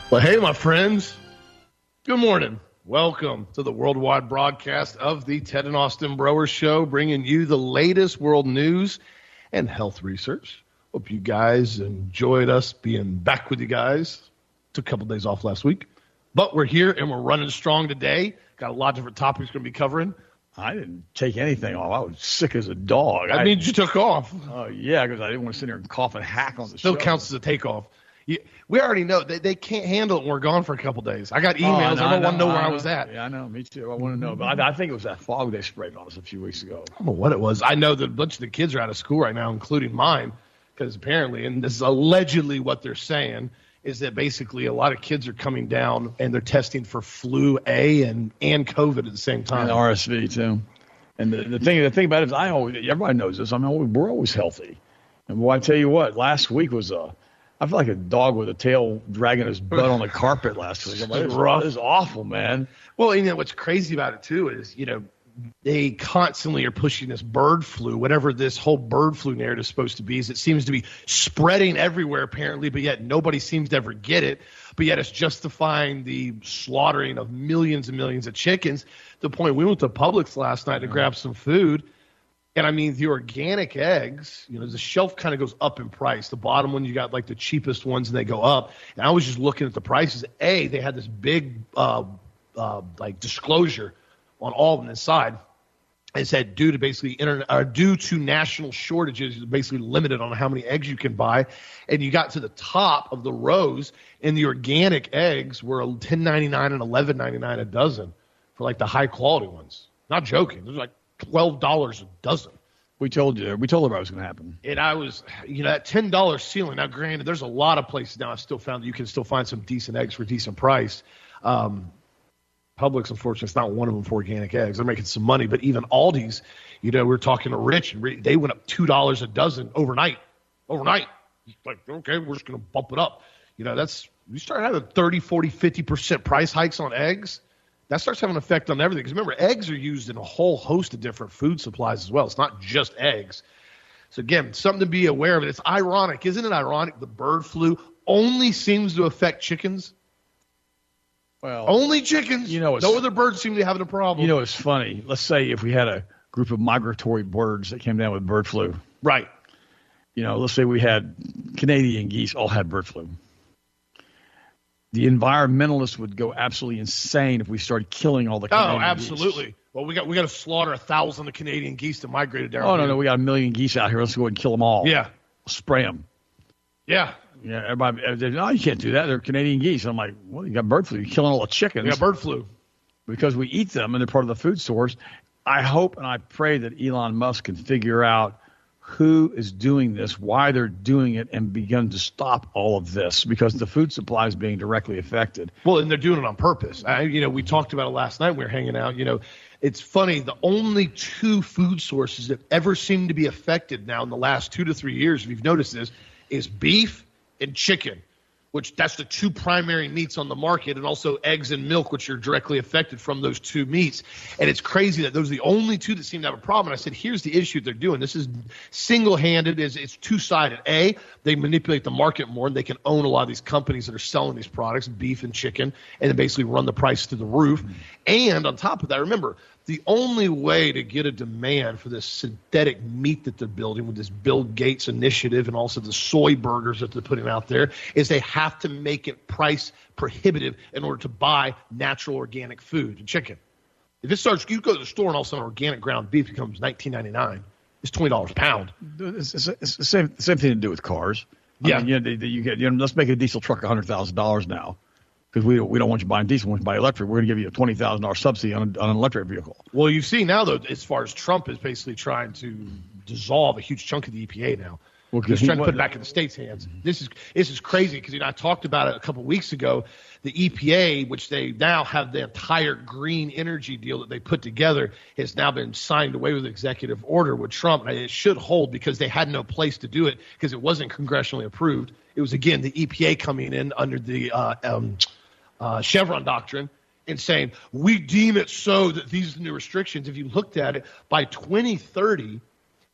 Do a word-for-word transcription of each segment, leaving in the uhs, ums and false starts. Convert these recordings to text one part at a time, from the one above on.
Well, hey, my friends. Good morning. Welcome to the worldwide broadcast of the Ted and Austin Broer Show, bringing you the latest world news and health research. Hope you guys enjoyed us being back with you guys. Took a couple days off last week, but we're here and we're running strong today. Got a lot of different topics we're going to be covering. I didn't take anything off. I was sick as a dog. That I, means you took off. Oh, uh, yeah, because I didn't want to sit there and cough and hack on the Still show. Still counts as a takeoff. You, we already know they, they can't handle it when we're gone for a couple days. I got emails. Oh, I, know, I don't want to know where I, I was at. Yeah, I know. Me too. I want to know. But I, I think it was that fog they sprayed on us a few weeks ago. I don't know what it was. I know that a bunch of the kids are out of school right now, including mine, because apparently, and this is allegedly what they're saying, is that basically a lot of kids are coming down and they're testing for flu A and, and COVID at the same time. And R S V, too. And the, the thing the thing about it is I always, everybody knows this. I mean, we're always healthy. And boy, I tell you what, last week was a, I feel like a dog with a tail dragging his butt on the carpet last week. I'm like, it's rough. It's awful, man. Well, you know, what's crazy about it, too, is, you know, they constantly are pushing this bird flu, whatever this whole bird flu narrative is supposed to be, is it seems to be spreading everywhere, apparently, but yet nobody seems to ever get it. But yet it's justifying the slaughtering of millions and millions of chickens. To the point we went to Publix last night to yeah. grab some food. And, I mean, the organic eggs, you know, the shelf kind of goes up in price. The bottom one, you got, like, the cheapest ones, and they go up. And I was just looking at the prices. A, they had this big, uh, uh, like, disclosure on all of them inside. It said due to basically internet, or due to national shortages, you're basically limited on how many eggs you can buy. And you got to the top of the rows, and the organic eggs were ten ninety-nine and eleven ninety-nine a dozen for, like, the high-quality ones. Not joking. They're like twelve dollars a dozen. We told you. We told everybody it was going to happen. And I was, you know, that ten dollars ceiling. Now, granted, there's a lot of places now I've still found that you can still find some decent eggs for a decent price. Um, Publix, unfortunately, it's not one of them for organic eggs. They're making some money. But even Aldi's, you know, we we're talking to Rich, and they went up two dollars a dozen overnight. Overnight. Like, okay, we're just going to bump it up. You know, that's, you start having thirty, forty, fifty percent price hikes on eggs. That starts having an effect on everything. Because remember, eggs are used in a whole host of different food supplies as well. It's not just eggs. So, again, something to be aware of. It's ironic. Isn't it ironic? The bird flu only seems to affect chickens. Well, only chickens. You know, no other birds seem to be having a problem. You know, it's funny. Let's say if we had a group of migratory birds that came down with bird flu. Right. You know, let's say we had Canadian geese all had bird flu. The environmentalists would go absolutely insane if we started killing all the Canadian geese. Oh, absolutely. Geese. Well, we got we got to slaughter a thousand of Canadian geese that migrated down. Oh, no, here. no. We got a million geese out here. Let's go ahead and kill them all. Yeah. Spray them. Yeah. Yeah, everybody, no, you can't do that. They're Canadian geese. I'm like, well, you got bird flu. You're killing all the chickens. We got bird flu. Because we eat them and they're part of the food source. I hope and I pray that Elon Musk can figure out who is doing this, why they're doing it, and begin to stop all of this because the food supply is being directly affected. Well, and they're doing it on purpose. I, you know, we talked about it last night. We were hanging out. You know, it's funny. The only two food sources that ever seem to be affected now in the last two to three years, if you've noticed this, is beef and chicken, which that's the two primary meats on the market, and also eggs and milk, which are directly affected from those two meats. And it's crazy that those are the only two that seem to have a problem. And I said, here's the issue they're doing. This is single-handed. Is It's two-sided. A, they manipulate the market more, and they can own a lot of these companies that are selling these products, beef and chicken, and then basically run the price to the roof. Mm-hmm. And on top of that, remember, the only way to get a demand for this synthetic meat that they're building with this Bill Gates initiative and also the soy burgers that they're putting out there is they have to make it price prohibitive in order to buy natural organic food and chicken. If it starts, you go to the store and all of a sudden organic ground beef becomes nineteen ninety-nine. It's twenty dollars a pound. It's, it's, it's the same, same thing to do with cars. I yeah. mean, you know, you get, you know, let's make a diesel truck one hundred thousand dollars now. Because we don't, we don't want you buying diesel, we want you to buy electric. We're going to give you a twenty thousand dollars subsidy on, a, on an electric vehicle. Well, you see now, though, as far as Trump is basically trying to dissolve a huge chunk of the E P A now. Well, he's trying to put it back in the state's hands. Mm-hmm. This is this is crazy because, you know, I talked about it a couple of weeks ago. The E P A, which they now have the entire green energy deal that they put together, has now been signed away with executive order with Trump. And it should hold because they had no place to do it because it wasn't congressionally approved. It was, again, the E P A coming in under the uh, um, uh, Chevron doctrine and saying, we deem it so that these are the new restrictions. If you looked at it, by twenty thirty,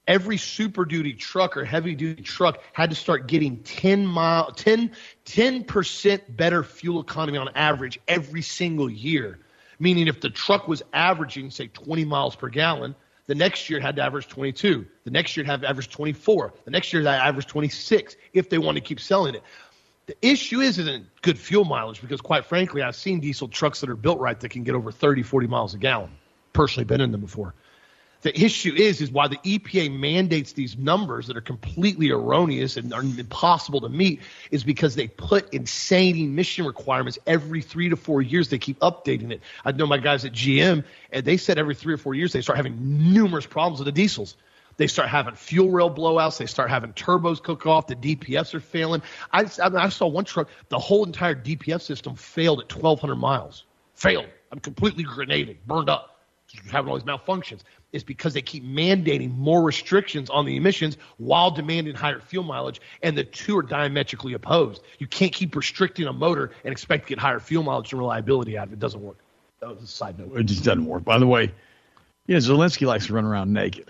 every Super Duty truck or heavy duty truck had to start getting ten mile, ten, ten percent better fuel economy on average every single year. Meaning if the truck was averaging, say, twenty miles per gallon, the next year it had to average twenty-two. The next year it had to average twenty-four. The next year it had to average twenty-six if they want to keep selling it. The issue isn't good fuel mileage because, quite frankly, I've seen diesel trucks that are built right that can get over thirty, forty miles a gallon. Personally been in them before. The issue is, is why the E P A mandates these numbers that are completely erroneous and are impossible to meet is because they put insane emission requirements every three to four years. They keep updating it. I know my guys at G M, and they said every three or four years they start having numerous problems with the diesels. They start having fuel rail blowouts. They start having turbos cook off. The D P Fs are failing. I, I, mean, I saw one truck, the whole entire D P F system failed at twelve hundred miles. Failed. I'm completely grenaded, burned up, having all these malfunctions. It's because they keep mandating more restrictions on the emissions while demanding higher fuel mileage, and the two are diametrically opposed. You can't keep restricting a motor and expect to get higher fuel mileage and reliability out of it. It doesn't work. That was a side note. It just doesn't work. By the way, yeah, Zelensky likes to run around naked.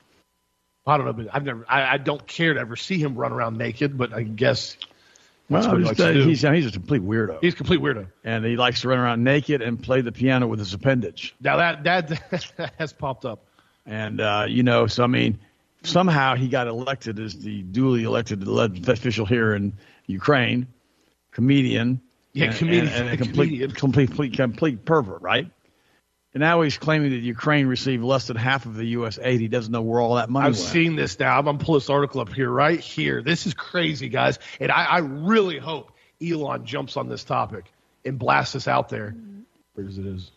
I don't know, but I've never. I, I don't care to ever see him run around naked, but I guess. Well, that's what he just, likes uh, to do. he's he's a complete weirdo. He's a complete weirdo, and he likes to run around naked and play the piano with his appendage. Now that that, that has popped up, and uh, you know, so I mean, somehow he got elected as the duly elected elected official here in Ukraine, comedian, yeah, and, comedian, and, and a complete, comedian. complete, complete, complete pervert, right? And now he's claiming that Ukraine received less than half of the U S aid. He doesn't know where all that money I've went. seen this now. I'm going to pull this article up here, right here. This is crazy, guys. And I, I really hope Elon jumps on this topic and blasts this out there. Where is it? Is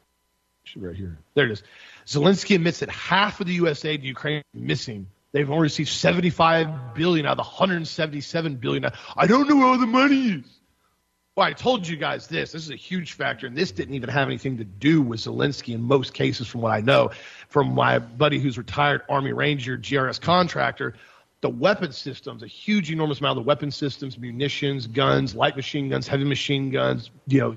right here. There it is. Zelensky admits that half of the U S aid to Ukraine is missing. They've only received seventy-five billion dollars out of the one hundred seventy-seven billion dollars. I don't know where all the money is. Well, I told you guys this. This is a huge factor, and this didn't even have anything to do with Zelensky in most cases from what I know. From my buddy who's retired Army Ranger, G R S contractor, the weapon systems, a huge, enormous amount of the weapon systems, munitions, guns, light machine guns, heavy machine guns, you know,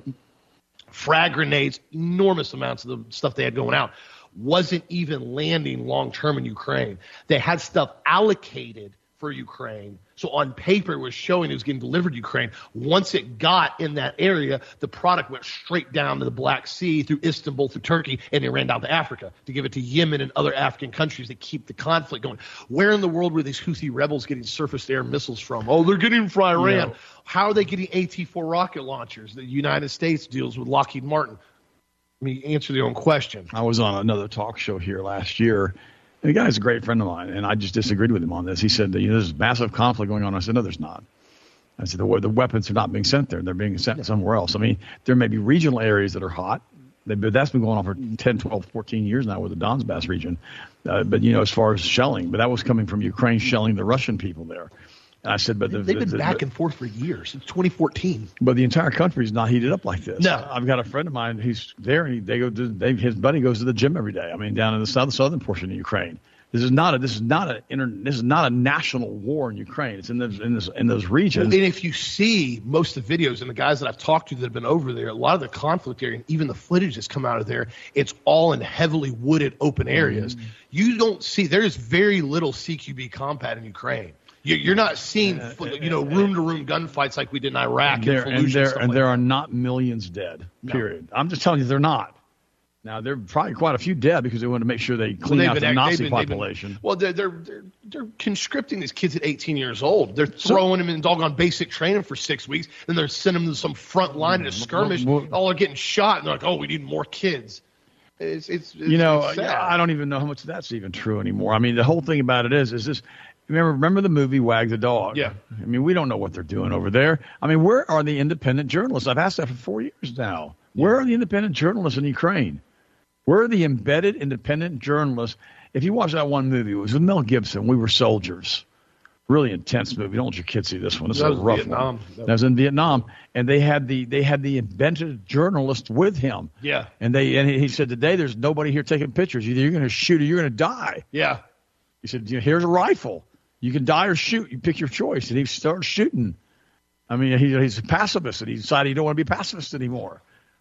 frag grenades, enormous amounts of the stuff they had going out, wasn't even landing long-term in Ukraine. They had stuff allocated for Ukraine. So on paper, it was showing it was getting delivered to Ukraine. Once it got in that area, the product went straight down to the Black Sea through Istanbul, through Turkey, and it ran down to Africa to give it to Yemen and other African countries that keep the conflict going. Where in the world were these Houthi rebels getting surface-to-air missiles from? Oh, they're getting them from Iran. Yeah. How are they getting A T four rocket launchers? The United States deals with Lockheed Martin. I mean, answer your own question. I was on another talk show here last year. And the guy's a great friend of mine, and I just disagreed with him on this. He said, that, you know, there's massive conflict going on. I said, no, there's not. I said, the, the weapons are not being sent there. They're being sent yeah. somewhere else. I mean, there may be regional areas that are hot. But that's been going on for ten, twelve, fourteen years now with the Donbass region. Uh, but, you know, as far as shelling, but that was coming from Ukraine shelling the Russian people there. And I said, but the, they've been the, back the, and forth for years since twenty fourteen. But the entire country is not heated up like this. No, I've got a friend of mine who's there, and he, they go to they, his buddy goes to the gym every day. I mean, down in the south, southern portion of Ukraine. This is not a this is not a inter, this is not a national war in Ukraine. It's in those in this in those regions. And if you see most of the videos and the guys that I've talked to that have been over there, a lot of the conflict area, and even the footage that's come out of there, it's all in heavily wooded open areas. Mm-hmm. You don't see there's very little C Q B combat in Ukraine. You're not seeing, you know, room-to-room gunfights like we did in Iraq and, there, Fallujah and, there, and, and like there that. are not millions dead, No. period. I'm just telling you they're not. Now, there are probably quite a few dead because they want to make sure they clean well, out been, the Nazi been, population. Been, well, they're, they're, they're, they're conscripting these kids at eighteen years old. They're throwing so, them in doggone basic training for six weeks, then they're sending them to some front line at a skirmish. Well, all are getting shot, and they're like, oh, we need more kids. It's, it's, it's you know, it's sad. I don't even know how much that's even true anymore. I mean, the whole thing about it is, is this. Remember, remember the movie Wag the Dog? Yeah. I mean, we don't know what they're doing over there. I mean, where are the independent journalists? I've asked that for four years now. Where are the independent journalists in Ukraine? Where are the embedded independent journalists? If you watch that one movie, it was with Mel Gibson. We Were Soldiers. Really intense movie. Don't let your kids see this one. This that is a rough Vietnam. one. That was in Vietnam, and they had the they had the embedded journalist with him. Yeah. And they and he said, today there's nobody here taking pictures. Either you're going to shoot or you're going to die. Yeah. He said, here's a rifle. You can die or shoot. You pick your choice. And he started shooting. I mean, he, he's a pacifist, and he decided he don't want to be a pacifist anymore.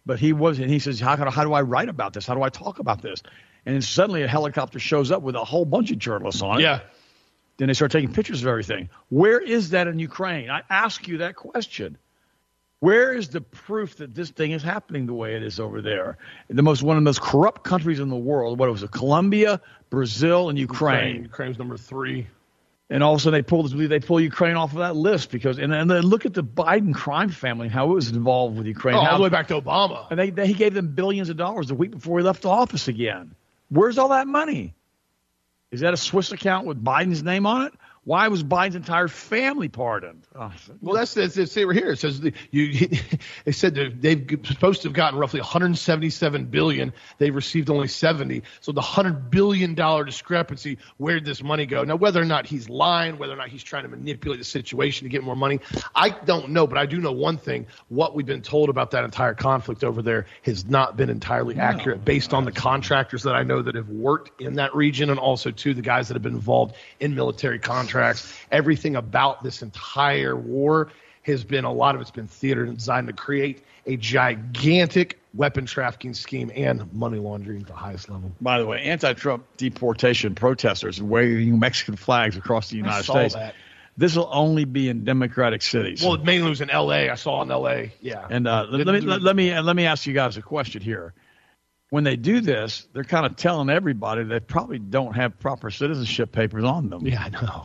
But he was, and he says, how, can, how do I write about this? How do I talk about this? And then suddenly a helicopter shows up with a whole bunch of journalists on it. Yeah. Then they start taking pictures of everything. Where is that in Ukraine? I ask you that question. Where is the proof that this thing is happening the way it is over there? The most one of the most corrupt countries in the world. What was it? Colombia, Brazil, and Ukraine. Ukraine. Ukraine's number three. And all of a sudden they pull they pull Ukraine off of that list because and then look at the Biden crime family and how it was involved with Ukraine. Oh, how, all the way back to Obama. And they, they, he gave them billions of dollars the week before he left office again. Where's all that money? Is that a Swiss account with Biden's name on it? Why was Biden's entire family pardoned? Oh, well, that's that's it's right here. It says the, you. They said they've supposed to have gotten roughly one hundred seventy-seven billion. They've received only seventy. So the one hundred billion dollar discrepancy. Where did this money go? Now, whether or not he's lying, whether or not he's trying to manipulate the situation to get more money, I don't know. But I do know one thing: what we've been told about that entire conflict over there has not been entirely no, accurate, based on the contractors that I know that have worked in that region, and also too the guys that have been involved in military contracts. Everything about this entire war has been, a lot of it's been theater and designed to create a gigantic weapon trafficking scheme and money laundering at the highest level. By the way, anti-Trump deportation protesters waving Mexican flags across the United I saw States. That. This will only be in Democratic cities. Well, it mainly was in L A. I saw in L A. Yeah. And uh, let, me, let, let me let me ask you guys a question here. When they do this, they're kind of telling everybody they probably don't have proper citizenship papers on them. Yeah, I know.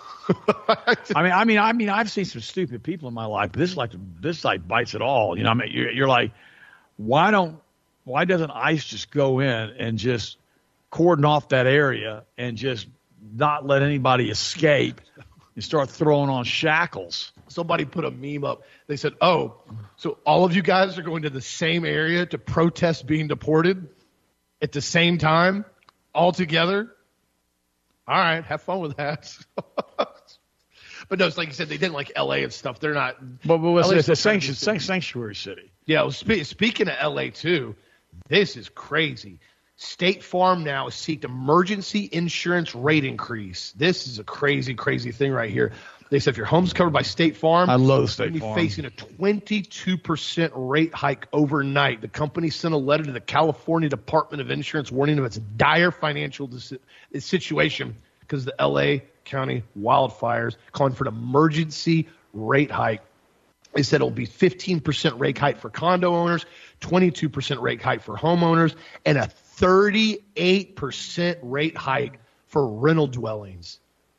I mean, I mean, I mean, I've seen some stupid people in my life, but this is like this like bites it all. You know, I mean, you're, you're like, why don't, why doesn't ICE just go in and just cordon off that area and just not let anybody escape and start throwing on shackles? Somebody put a meme up. They said, "Oh, so all of you guys are going to the same area to protest being deported at the same time, all together? All right, have fun with that." But no, it's like you said, they didn't like L A and stuff. They're not. But, but it's, it's a sanction, sanctuary city. Yeah. Well, spe- speaking of L A too, this is crazy. State Farm now has seeked emergency insurance rate increase. This is a crazy, crazy thing right here. They said if your home's covered by State Farm, I love State you're Farm. facing a twenty-two percent rate hike overnight. The company sent a letter to the California Department of Insurance warning of its dire financial dis- situation because the L A County wildfires, calling for an emergency rate hike. They said it'll be fifteen percent rate hike for condo owners, twenty-two percent rate hike for homeowners, and a thirty-eight percent rate hike for rental dwellings.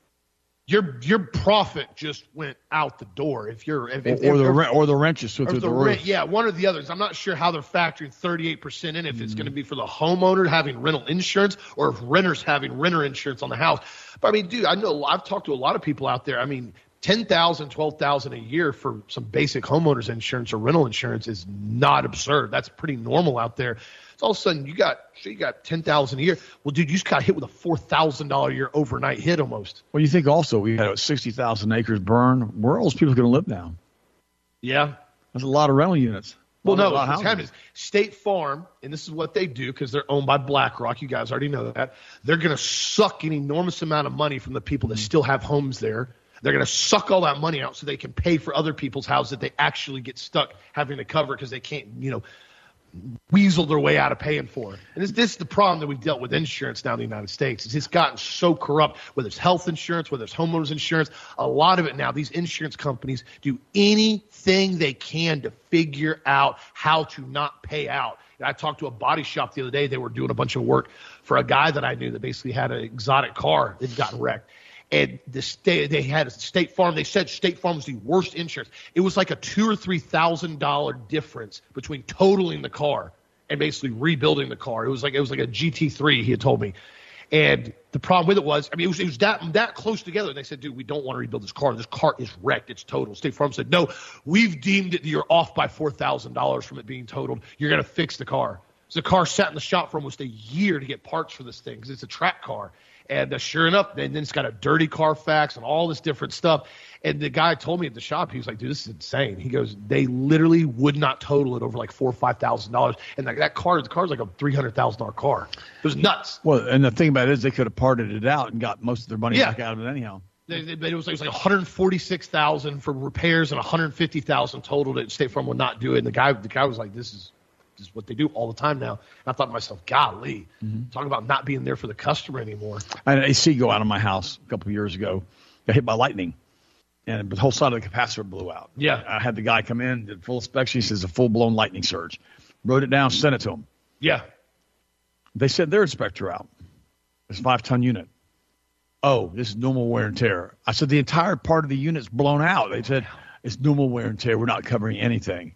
Your your profit just went out the door. If you're if, if, or, or if, the rent or the rent just went through the, the roof. Rent, yeah, one or the others. I'm not sure how they're factoring thirty-eight percent in. If mm-hmm. it's going to be for the homeowner having rental insurance or if renters having renter insurance on the house. But I mean, dude, I know I've talked to a lot of people out there. I mean, ten thousand dollars, twelve thousand dollars a year for some basic homeowners insurance or rental insurance is not absurd. That's pretty normal out there. So all of a sudden you got you got ten thousand dollars a year. Well, dude, you just got hit with a four thousand dollars a year overnight hit almost. Well, you think also we had sixty thousand acres burned. Where are those people going to live now? Yeah. That's a lot of rental units. Well, no, what's happening is State Farm, and this is what they do because they're owned by BlackRock. You guys already know that. They're going to suck an enormous amount of money from the people that still have homes there. They're going to suck all that money out so they can pay for other people's houses that they actually get stuck having to cover because they can't, you know, weasel their way out of paying for it. And this, this is the problem that we've dealt with insurance now in the United States. It's just gotten so corrupt, whether it's health insurance, whether it's homeowners insurance. A lot of it now, these insurance companies do anything they can to figure out how to not pay out. I talked to a body shop the other day. They were doing a bunch of work for a guy that I knew that basically had an exotic car that had gotten wrecked. And the state, they had a State Farm. They said State Farm was the worst insurance. It was like a two or three thousand dollar difference between totaling the car and basically rebuilding the car. It was like it was like a G T three. He had told me, and the problem with it was, I mean, it was, it was that that close together. And they said, "Dude, we don't want to rebuild this car. This car is wrecked. It's totaled." State Farm said, "No, we've deemed it. You're off by four thousand dollars from it being totaled. You're going to fix the car." So the car sat in the shop for almost a year to get parts for this thing because it's a track car. And uh, sure enough, and then it's got a dirty Carfax and all this different stuff. And the guy told me at the shop, he was like, "Dude, this is insane." He goes, "They literally would not total it over like four or five thousand dollars." And like that car, the car's like a three hundred thousand dollar car. It was nuts. Well, and the thing about it is they could have parted it out and got most of their money yeah. back out of it anyhow. They, they, it was like, it was like one hundred forty-six thousand dollars for repairs and one hundred fifty thousand dollars total that State Farm would not do it. And the guy, the guy was like, "This is." is what they do all the time now. And I thought to myself, golly, Mm-hmm. talk about not being there for the customer anymore. I had an A C go out of my house a couple of years ago. Got hit by lightning, and the whole side of the capacitor blew out. Yeah. I had the guy come in, did full inspection. He says a full-blown lightning surge. Wrote it down, sent it to him. Yeah. They sent their inspector out. It's a five-ton unit. Oh, this is normal wear and tear. I said the entire part of the unit's blown out. They said it's normal wear and tear. We're not covering anything.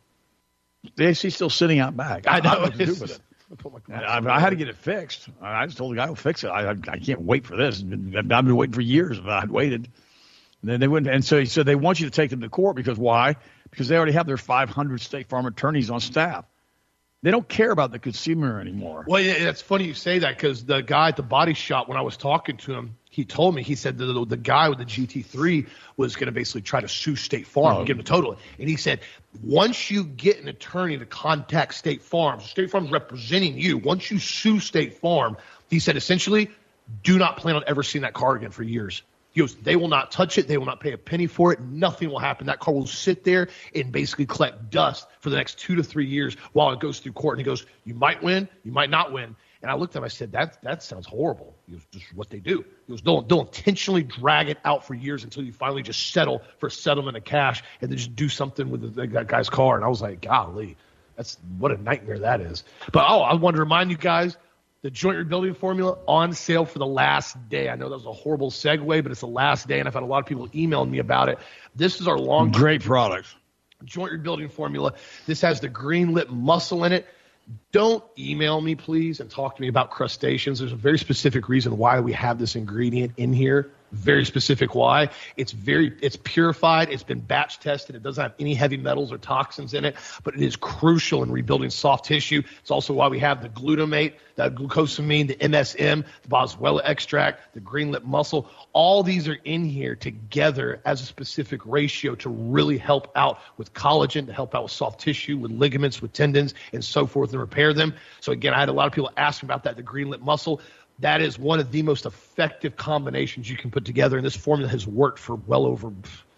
The A C's still sitting out back. I know. I don't know what to do with it. I put my I, I had to get it fixed. I just told the guy, "We'll fix it. I, I, I can't wait for this. I've been, I've been waiting for years. If I'd waited." And then they wouldn't. And so he said they want you to take them to court because why? Because they already have their five hundred State Farm attorneys on staff. They don't care about the consumer anymore. Well, yeah, that's funny you say that because the guy at the body shop, when I was talking to him, he told me, he said the, the guy with the G T three was going to basically try to sue State Farm Oh. and give him a total. And he said, once you get an attorney to contact State Farm, State Farm's representing you. Once you sue State Farm, he said, essentially, do not plan on ever seeing that car again for years. He goes, they will not touch it. They will not pay a penny for it. Nothing will happen. That car will sit there and basically collect dust for the next two to three years while it goes through court. And he goes, you might win, you might not win. And I looked at him, I said, that that sounds horrible. He goes, this is what they do. He goes, they'll, they'll intentionally drag it out for years until you finally just settle for settlement of cash and then just do something with the, that guy's car. And I was like, golly, that's what a nightmare that is. But, oh, I wanted to remind you guys, the joint rebuilding formula on sale for the last day. I know that was a horrible segue, but it's the last day, and I've had a lot of people emailing me about it. This is our long Great product. joint rebuilding formula. This has the green lip muscle in it. Don't email me, please, and talk to me about crustaceans. There's a very specific reason why we have this ingredient in here. Very specific why. It's very, it's purified. It's been batch tested. It doesn't have any heavy metals or toxins in it, but it is crucial in rebuilding soft tissue. It's also why we have the glutamate, the glucosamine, the M S M, the boswellia extract, the green lip muscle. All these are in here together as a specific ratio to really help out with collagen, to help out with soft tissue, with ligaments, with tendons, and so forth, and repair them. So again, I had a lot of people ask me about that, the green lip muscle. That is one of the most effective combinations you can put together, and this formula has worked for well over,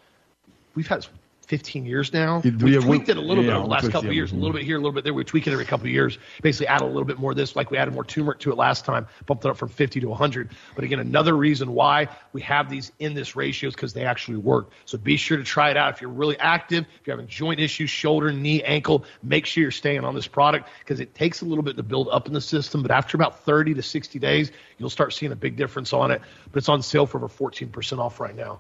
we've had fifteen years now. Yeah, We've we- tweaked it a little yeah, bit over the we last tweaked couple it, of years, a mhm. little bit here, a little bit there. We tweak it every couple of years, basically add a little bit more of this, like we added more turmeric to it last time, bumped it up from fifty to one hundred. But again, another reason why we have these in this ratio is because they actually work. So be sure to try it out. If you're really active, if you're having joint issues, shoulder, knee, ankle, make sure you're staying on this product because it takes a little bit to build up in the system. But after about thirty to sixty days, you'll start seeing a big difference on it. But it's on sale for over fourteen percent off right now.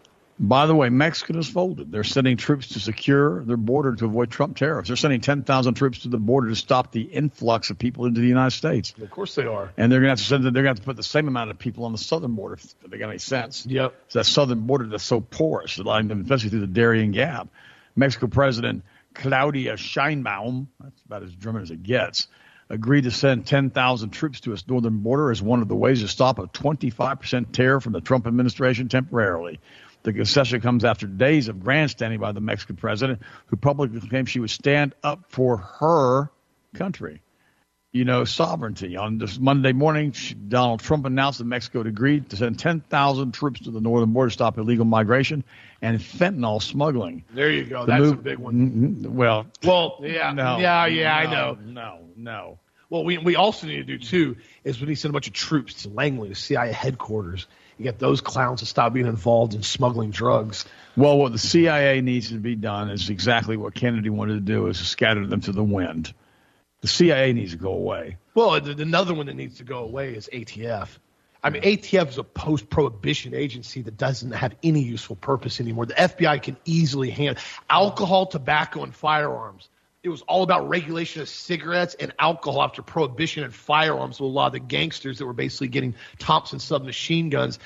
By the way, Mexico has folded. They're sending troops to secure their border to avoid Trump tariffs. They're sending ten thousand troops to the border to stop the influx of people into the United States. Of course they are. And they're going to have to send. They're going to have to put the same amount of people on the southern border. If they got any sense. Yep. It's that southern border that's so porous, especially through the Darien Gap. Mexico President Claudia Sheinbaum, that's about as German as it gets, agreed to send ten thousand troops to its northern border as one of the ways to stop a twenty-five percent tariff from the Trump administration temporarily. The concession comes after days of grandstanding by the Mexican president, who publicly claimed she would stand up for her country. You know, sovereignty. On this Monday morning, Donald Trump announced that Mexico had agreed to send ten thousand troops to the northern border to stop illegal migration and fentanyl smuggling. There you go. The That's move- a big one. Mm, Well, Well, yeah, no, yeah, yeah, I no, know. No, no. What we we also need to do too is we need to send a bunch of troops to Langley, the C I A headquarters. You get those clowns to stop being involved in smuggling drugs. Well, what the C I A needs to be done is exactly what Kennedy wanted to do, is to scatter them to the wind. The C I A needs to go away. Well, th- another one that needs to go away is A T F. I mean, A T F is a post-prohibition agency that doesn't have any useful purpose anymore. The F B I can easily handle alcohol, tobacco, and firearms. It was all about regulation of cigarettes and alcohol after prohibition and firearms with a lot of the gangsters that were basically getting Thompson submachine guns.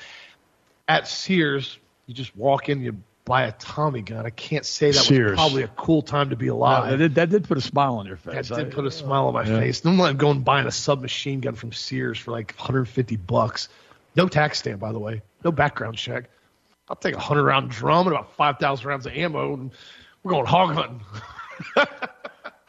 At Sears, you just walk in, you buy a Tommy gun. I can't say that Sears. was probably a cool time to be Wow, alive. that, did, that did put a smile on your face. That did I- put a smile on my Yeah. face. I'm like going buying a submachine gun from Sears for like one hundred fifty bucks. No tax stamp, by the way. No background check. I'll take a one hundred round drum and about five thousand rounds of ammo, and we're going hog hunting.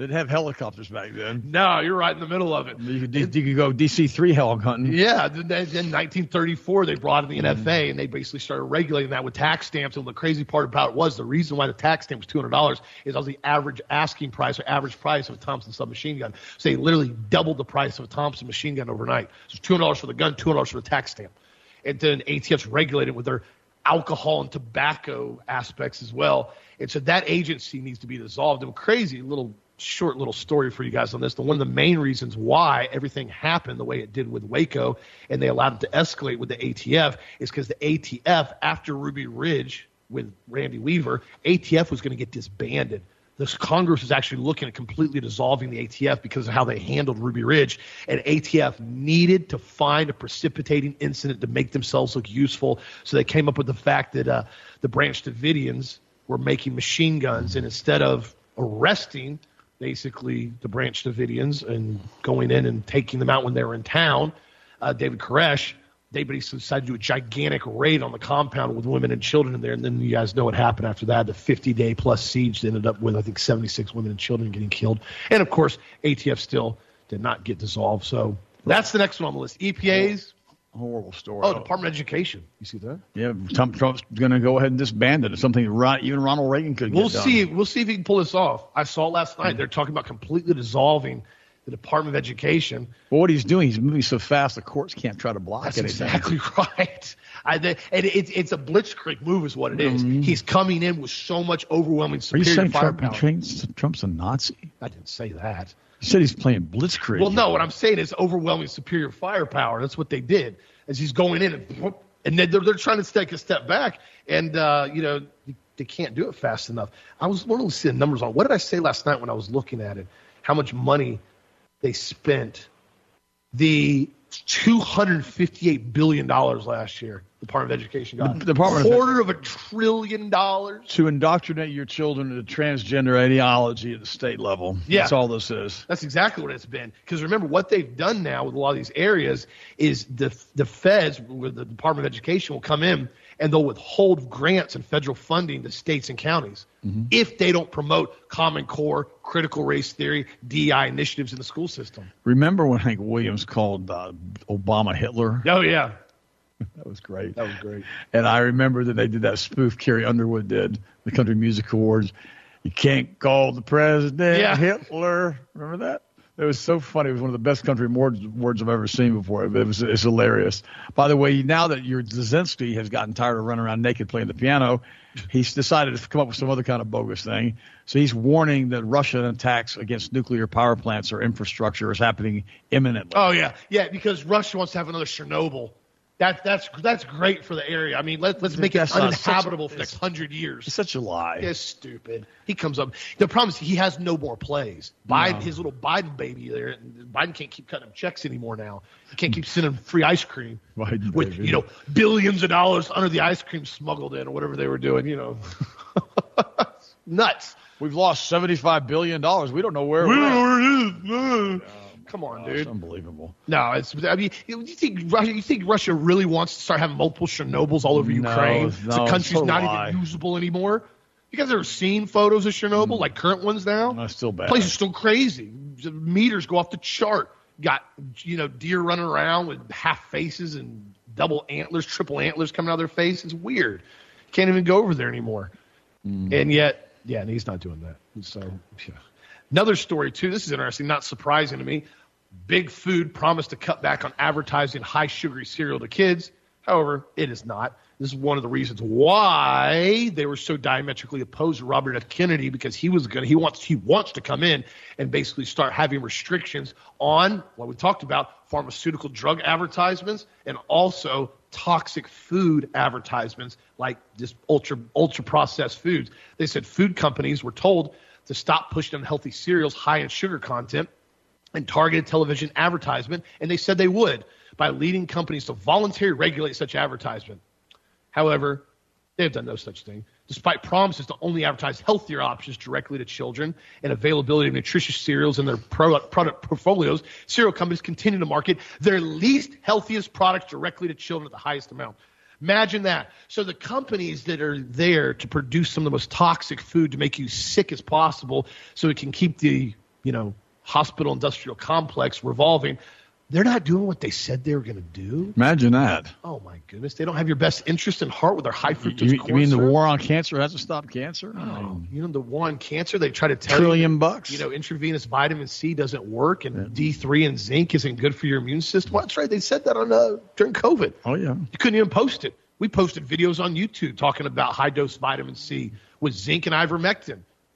They didn't have helicopters back then. No, you're right in the middle of it. You could, you could go D C three hog hunting. Yeah, then in nineteen thirty-four, they brought in the N F A, and they basically started regulating that with tax stamps. And the crazy part about it was the reason why the tax stamp was two hundred dollars is that was the average asking price or average price of a Thompson submachine gun. So they literally doubled the price of a Thompson machine gun overnight. So two hundred dollars for the gun, two hundred dollars for the tax stamp. And then A T F's regulated with their alcohol and tobacco aspects as well. And so that agency needs to be dissolved. And crazy little short little story for you guys on this. The one of the main reasons why everything happened the way it did with Waco and they allowed it to escalate with the A T F is because the A T F, after Ruby Ridge with Randy Weaver, A T F was going to get disbanded. This Congress is actually looking at completely dissolving the A T F because of how they handled Ruby Ridge. And A T F needed to find a precipitating incident to make themselves look useful. So they came up with the fact that uh, the Branch Davidians were making machine guns. And instead of arresting basically the Branch Davidians and going in and taking them out when they were in town, uh, David Koresh, they basically decided to do a gigantic raid on the compound with women and children in there. And then you guys know what happened after that. The fifty-day plus siege that ended up with, I think, seventy-six women and children getting killed. And, of course, A T F still did not get dissolved. So that's the next one on the list. E P A's. Horrible story. Oh, Department of Education. You see that? Yeah, Trump, Trump's going to go ahead and disband it. It's something that even Ronald Reagan could We'll get done. see. We'll see if he can pull this off. I saw last night. They're talking about completely dissolving the Department of Education. Well, what he's doing, he's moving so fast the courts can't try to block That's anything. exactly right. I, they, and it's it's a blitzkrieg move is what it is. Mm-hmm. He's coming in with so much overwhelming Are you superior saying Trump, firepower. Trump's, Trump's a Nazi? I didn't say that. You said he's playing blitzkrieg. Well, no, what I'm saying is overwhelming superior firepower. That's what they did. As he's going in, and, and then they're, they're trying to take a step back, and, uh, you know, they can't do it fast enough. I was wanting to see the numbers on. What did I say last night when I was looking at it? How much money they spent? The two hundred fifty-eight billion dollars last year, the Department of Education got. The Department of- quarter of a trillion dollars. To indoctrinate your children into transgender ideology at the state level. Yeah. That's all this is. That's exactly what it's been. Because remember, what they've done now with a lot of these areas is the the feds, with the Department of Education, will come in and they'll withhold grants and federal funding to states and counties mm-hmm. if they don't promote Common Core, critical race theory, D E I initiatives in the school system. Remember when Hank Williams called uh, Obama Hitler? Oh, yeah. That was great. That was great. And I remember that they did that spoof Carrie Underwood did, the Country Music Awards. You can't call the president yeah. Hitler. Remember that? It was so funny. It was one of the best country words, words I've ever seen before. It was it's hilarious. By the way, now that your Zelensky has gotten tired of running around naked playing the piano, he's decided to come up with some other kind of bogus thing. So he's warning that Russian attacks against nuclear power plants or infrastructure is happening imminently. Oh, yeah. Yeah, because Russia wants to have another Chernobyl. That, that's that's great for the area. I mean, let, let's make it uninhabitable for the next hundred years. It's such a lie. It's stupid. He comes up. The problem is he has no more plays. Biden, No. his little Biden baby there. Biden can't keep cutting him checks anymore now. He can't keep sending free ice cream Biden with baby. you know billions of dollars under the ice cream smuggled in or whatever they were doing. You know, nuts. We've lost seventy-five billion dollars. We don't know where We we're don't at. know where it is. Come on, Oh, dude. it's unbelievable. No, it's. I mean, you think Russia? You think Russia really wants to start having multiple Chernobyls all over No, Ukraine? no, the country's it's a not lie. even usable anymore. You guys ever seen photos of Chernobyl, like current ones now? No, it's still bad. The place is still crazy. The meters go off the chart. Got you know deer running around with half faces and double antlers, triple antlers coming out of their face. It's weird. Can't even go over there anymore. Mm. And yet, yeah, and he's not doing that. So, yeah. Another story too. This is interesting. Not surprising to me. Big Food promised to cut back on advertising high sugary cereal to kids. However, it is not. This is one of the reasons why they were so diametrically opposed to Robert F. Kennedy, because he was going he wants he wants to come in and basically start having restrictions on what we talked about, pharmaceutical drug advertisements and also toxic food advertisements like just ultra ultra processed foods. They said food companies were told to stop pushing unhealthy cereals high in sugar content and targeted television advertisement, and they said they would by leading companies to voluntarily regulate such advertisement. However, they have done no such thing. Despite promises to only advertise healthier options directly to children and availability of nutritious cereals in their product, product portfolios, cereal companies continue to market their least healthiest products directly to children at the highest amount. Imagine that. So the companies that are there to produce some of the most toxic food to make you sick as possible so it can keep the you know, hospital industrial complex revolving. They're not doing what they said they were going to do. Imagine that. Oh, my goodness. They don't have your best interest in heart with their high fructose you, corn you mean syrup? the war on cancer hasn't stopped cancer? Oh, I mean, you know, the war on cancer, they try to tell trillion you, bucks. You know, intravenous vitamin C doesn't work and Yeah. D three and zinc isn't good for your immune system. Well, that's right. They said that on uh, during COVID. Oh, yeah. You couldn't even post it. We posted videos on YouTube talking about high-dose vitamin C with zinc and ivermectin.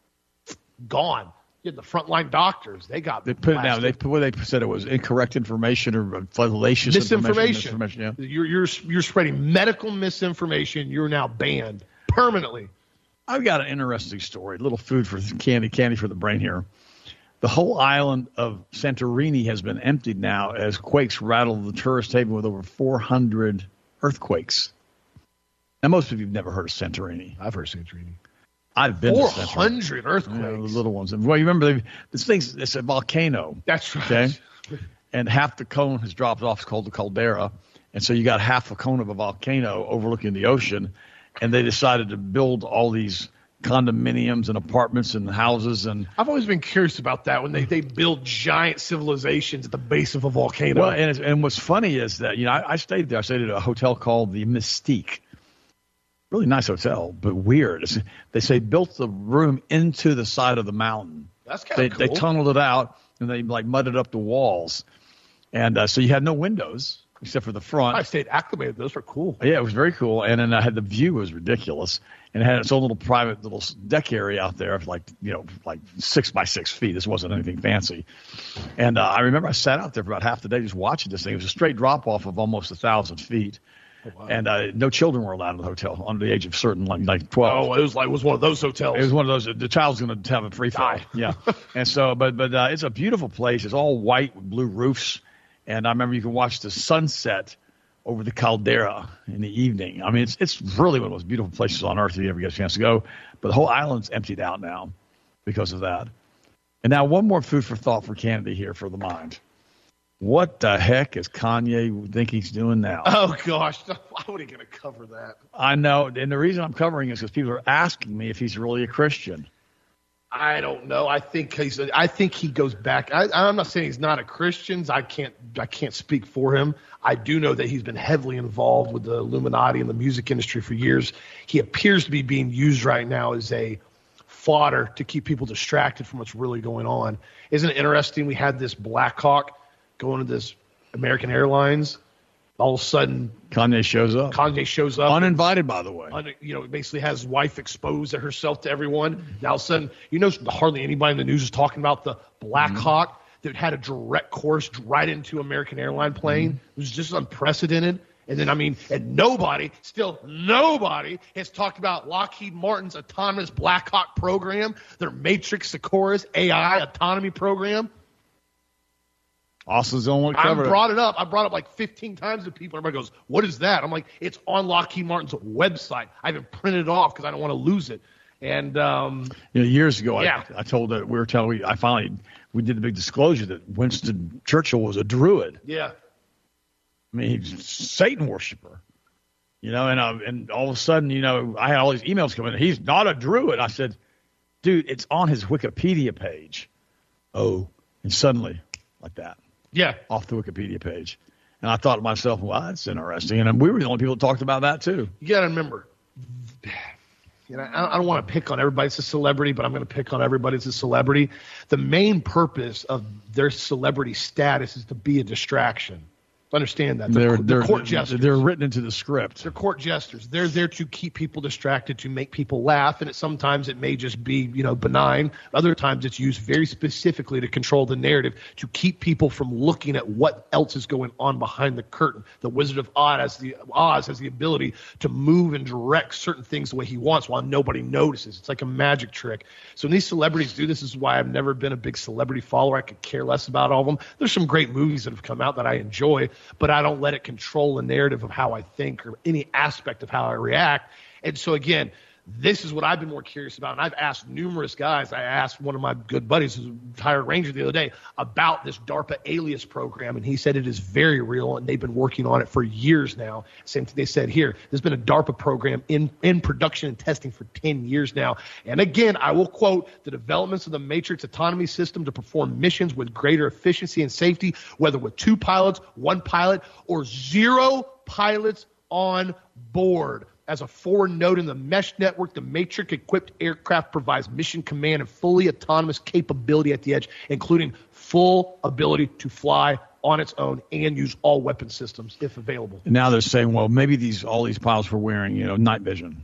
Gone. You had the frontline doctors. They got They put it down. blasted. They put what they said it was incorrect information or fallacious misinformation. information. Yeah. You're you're you're spreading medical misinformation. You're now banned permanently. I've got an interesting story. A little food for candy, candy for the brain here. The whole island of Santorini has been emptied now as quakes rattle the tourist haven with over four hundred earthquakes. Now, most of you have never heard of Santorini. I've heard Santorini. I've been Four to Santorini. hundred You earthquakes. know, the little ones. Well, you remember they, this thing's it's a volcano. That's right. Okay. And half the cone has dropped off. It's called the caldera. And so you got half a cone of a volcano overlooking the ocean. And they decided to build all these condominiums and apartments and houses. And I've always been curious about that when they, they build giant civilizations at the base of a volcano. well, and, it's, and what's funny is that, you know, I, I stayed there. I stayed at a hotel called the Mystique. Really nice hotel, but weird. It's, they say built the room into the side of the mountain. That's kind They, of cool. they tunneled it out and they like mudded up the walls. And uh, so you had no windows except for the front. I stayed acclimated. Those were cool. Yeah, it was very cool. And then I had the view was ridiculous. And it had its own little private little deck area out there of like, you know, like six by six feet. This wasn't anything fancy. And uh, I remember I sat out there for about half the day just watching this thing. It was a straight drop off of almost a thousand feet. Oh, wow. And uh, no children were allowed in the hotel under the age of certain, like, like twelve. Oh, it was like it was one of those hotels. It was one of those. The child's going to have a free fall. Die. Yeah, and so, but but uh, it's a beautiful place. It's all white with blue roofs, and I remember you can watch the sunset over the caldera in the evening. I mean, it's it's really one of the most beautiful places on earth if you ever get a chance to go. But the whole island's emptied out now because of that. And now one more food for thought for Kennedy here for the mind. What the heck is Kanye think he's doing now? Oh, gosh. Why would he going to cover that? I know, and the reason I'm covering is because people are asking me if he's really a Christian. I don't know. I think he's. I think he goes back. I, I'm not saying he's not a Christian. I can't. I can't speak for him. I do know that he's been heavily involved with the Illuminati and the music industry for years. He appears to be being used right now as a fodder to keep people distracted from what's really going on. Isn't it interesting? We had this Black Hawk going to this American Airlines. All of a sudden, Kanye shows up. Kanye shows up. Uninvited, by the way. Un, you know, basically has his wife exposed herself to everyone. Now, all of a sudden, you know, hardly anybody in the news is talking about the Black Mm-hmm. Hawk that had a direct course right into American airline plane. Mm-hmm. It was just unprecedented. And then, I mean, and nobody, still nobody has talked about Lockheed Martin's autonomous Black Hawk program, their Matrix Sikora's A I autonomy program. Austin's the only one I covered. brought it up. I brought it up like fifteen times to people. Everybody goes, "What is that?" I'm like, "It's on Lockheed Martin's website. I haven't printed it off because I don't want to lose it." And um, You know, years ago, Yeah. I, I told that we were telling. We, I finally we did the big disclosure that Winston Churchill was a Druid. yeah, I mean, he's a Satan worshiper. You know, and uh, and all of a sudden, you know, I had all these emails coming in. He's not a Druid. I said, dude, it's on his Wikipedia page. Oh, and suddenly, like that. yeah, Off the Wikipedia page. And I thought to myself, well, that's interesting. And we were the only people that talked about that, too. you got to remember. You know, I I don't want to pick on everybody as a celebrity, but I'm going to pick on everybody as a celebrity. The main purpose of their celebrity status is to be a distraction. Understand that. They're, They're, they're they're, court jesters. they're written into the script. They're court jesters. They're there to keep people distracted, to make people laugh, and it, sometimes it may just be, you know, benign. Other times it's used very specifically to control the narrative, to keep people from looking at what else is going on behind the curtain. The Wizard of Oz has the, Oz has the ability to move and direct certain things the way he wants while nobody notices. It's like a magic trick. So when these celebrities do this, this is why I've never been a big celebrity follower. I could care less about all of them. There's some great movies that have come out that I enjoy, but I don't let it control the narrative of how I think or any aspect of how I react. And so, again, This is what I've been more curious about, and I've asked numerous guys. I asked one of my good buddies, who's a retired Ranger, the other day about this DARPA Alias program, and he said it is very real, and they've been working on it for years now. Same thing they said here. There's been a DARPA program in, in production and testing for ten years now. And again, I will quote, the developments of the Matrix autonomy system to perform missions with greater efficiency and safety, whether with two pilots, one pilot, or zero pilots on board. As a forward note in the mesh network, the Matrix-equipped aircraft provides mission command and fully autonomous capability at the edge, including full ability to fly on its own and use all weapon systems if available. And now they're saying, well, maybe these all these pilots were wearing, you know, night vision.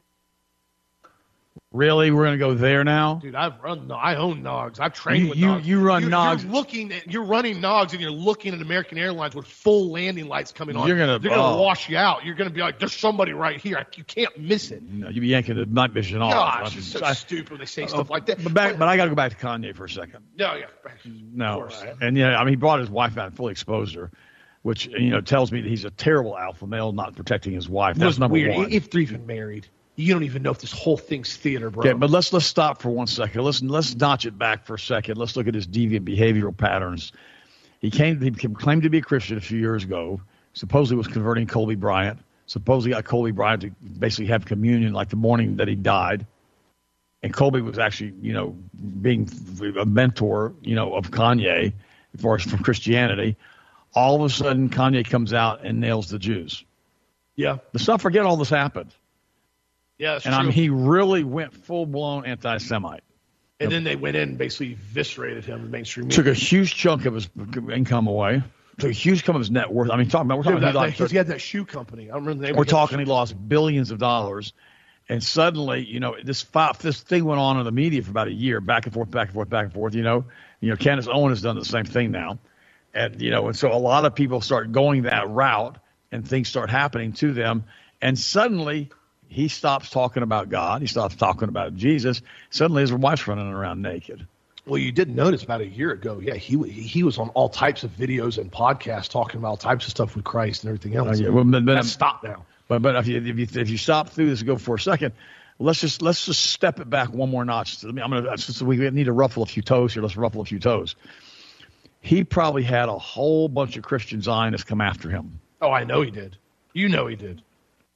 Really? We're going to go there now? Dude, I've run, no, I own Nogs. I've trained you, with you, Nogs. You run you're, Nogs. You're looking at, you're running Nogs and you're looking at American Airlines with full landing lights coming on. You're gonna, They're going to oh. wash you out. You're going to be like, there's somebody right here. You can't miss it. No, you'd be yanking the night vision off. Gosh, it's so I, stupid when they say uh, stuff like that. But, back, but I got to go back to Kanye for a second. No, yeah. No. Of course. And, yeah, I mean, he brought his wife out and fully exposed her, which, you know, tells me that he's a terrible alpha male not protecting his wife. That's number weird. one. If they're even married. You don't even know if this whole thing's theater, bro. Okay, but let's let's stop for one second. Let's let's notch it back for a second. Let's look at his deviant behavioral patterns. He came he claimed to be a Christian a few years ago. Supposedly was converting Kobe Bryant. Supposedly got Kobe Bryant to basically have communion like the morning that he died. And Kobe was actually, you know, being a mentor, you know, of Kanye as far as from Christianity. All of a sudden, Kanye comes out and nails the Jews. Yeah. Let's not forget all this happened. Yeah, that's and true. I mean, he really went full-blown anti-Semite. And then they went in and basically eviscerated him in mainstream media. Took a huge chunk of his income away. Took a huge chunk of his net worth. I mean, talking about we're talking Dude, that, about that, he had that shoe company. I don't remember the name. We're of talking he lost billions of dollars, and suddenly, you know, this five, this thing went on in the media for about a year, back and forth, back and forth, back and forth. You know, you know, Candace Owen has done the same thing now, and you know, and so a lot of people start going that route, and things start happening to them, and suddenly. He stops talking about God. He stops talking about Jesus. Suddenly his wife's running around naked. Well, you did notice about a year ago, yeah, he he was on all types of videos and podcasts talking about all types of stuff with Christ and everything else. Uh, yeah, well, but, but, That's stopped now. But but if you, if you if you stop through this and go for a second, let's just let's just step it back one more notch. I'm gonna so we need to ruffle a few toes here. Let's ruffle a few toes. He probably had a whole bunch of Christian Zionists come after him. Oh, I know he did. You know he did.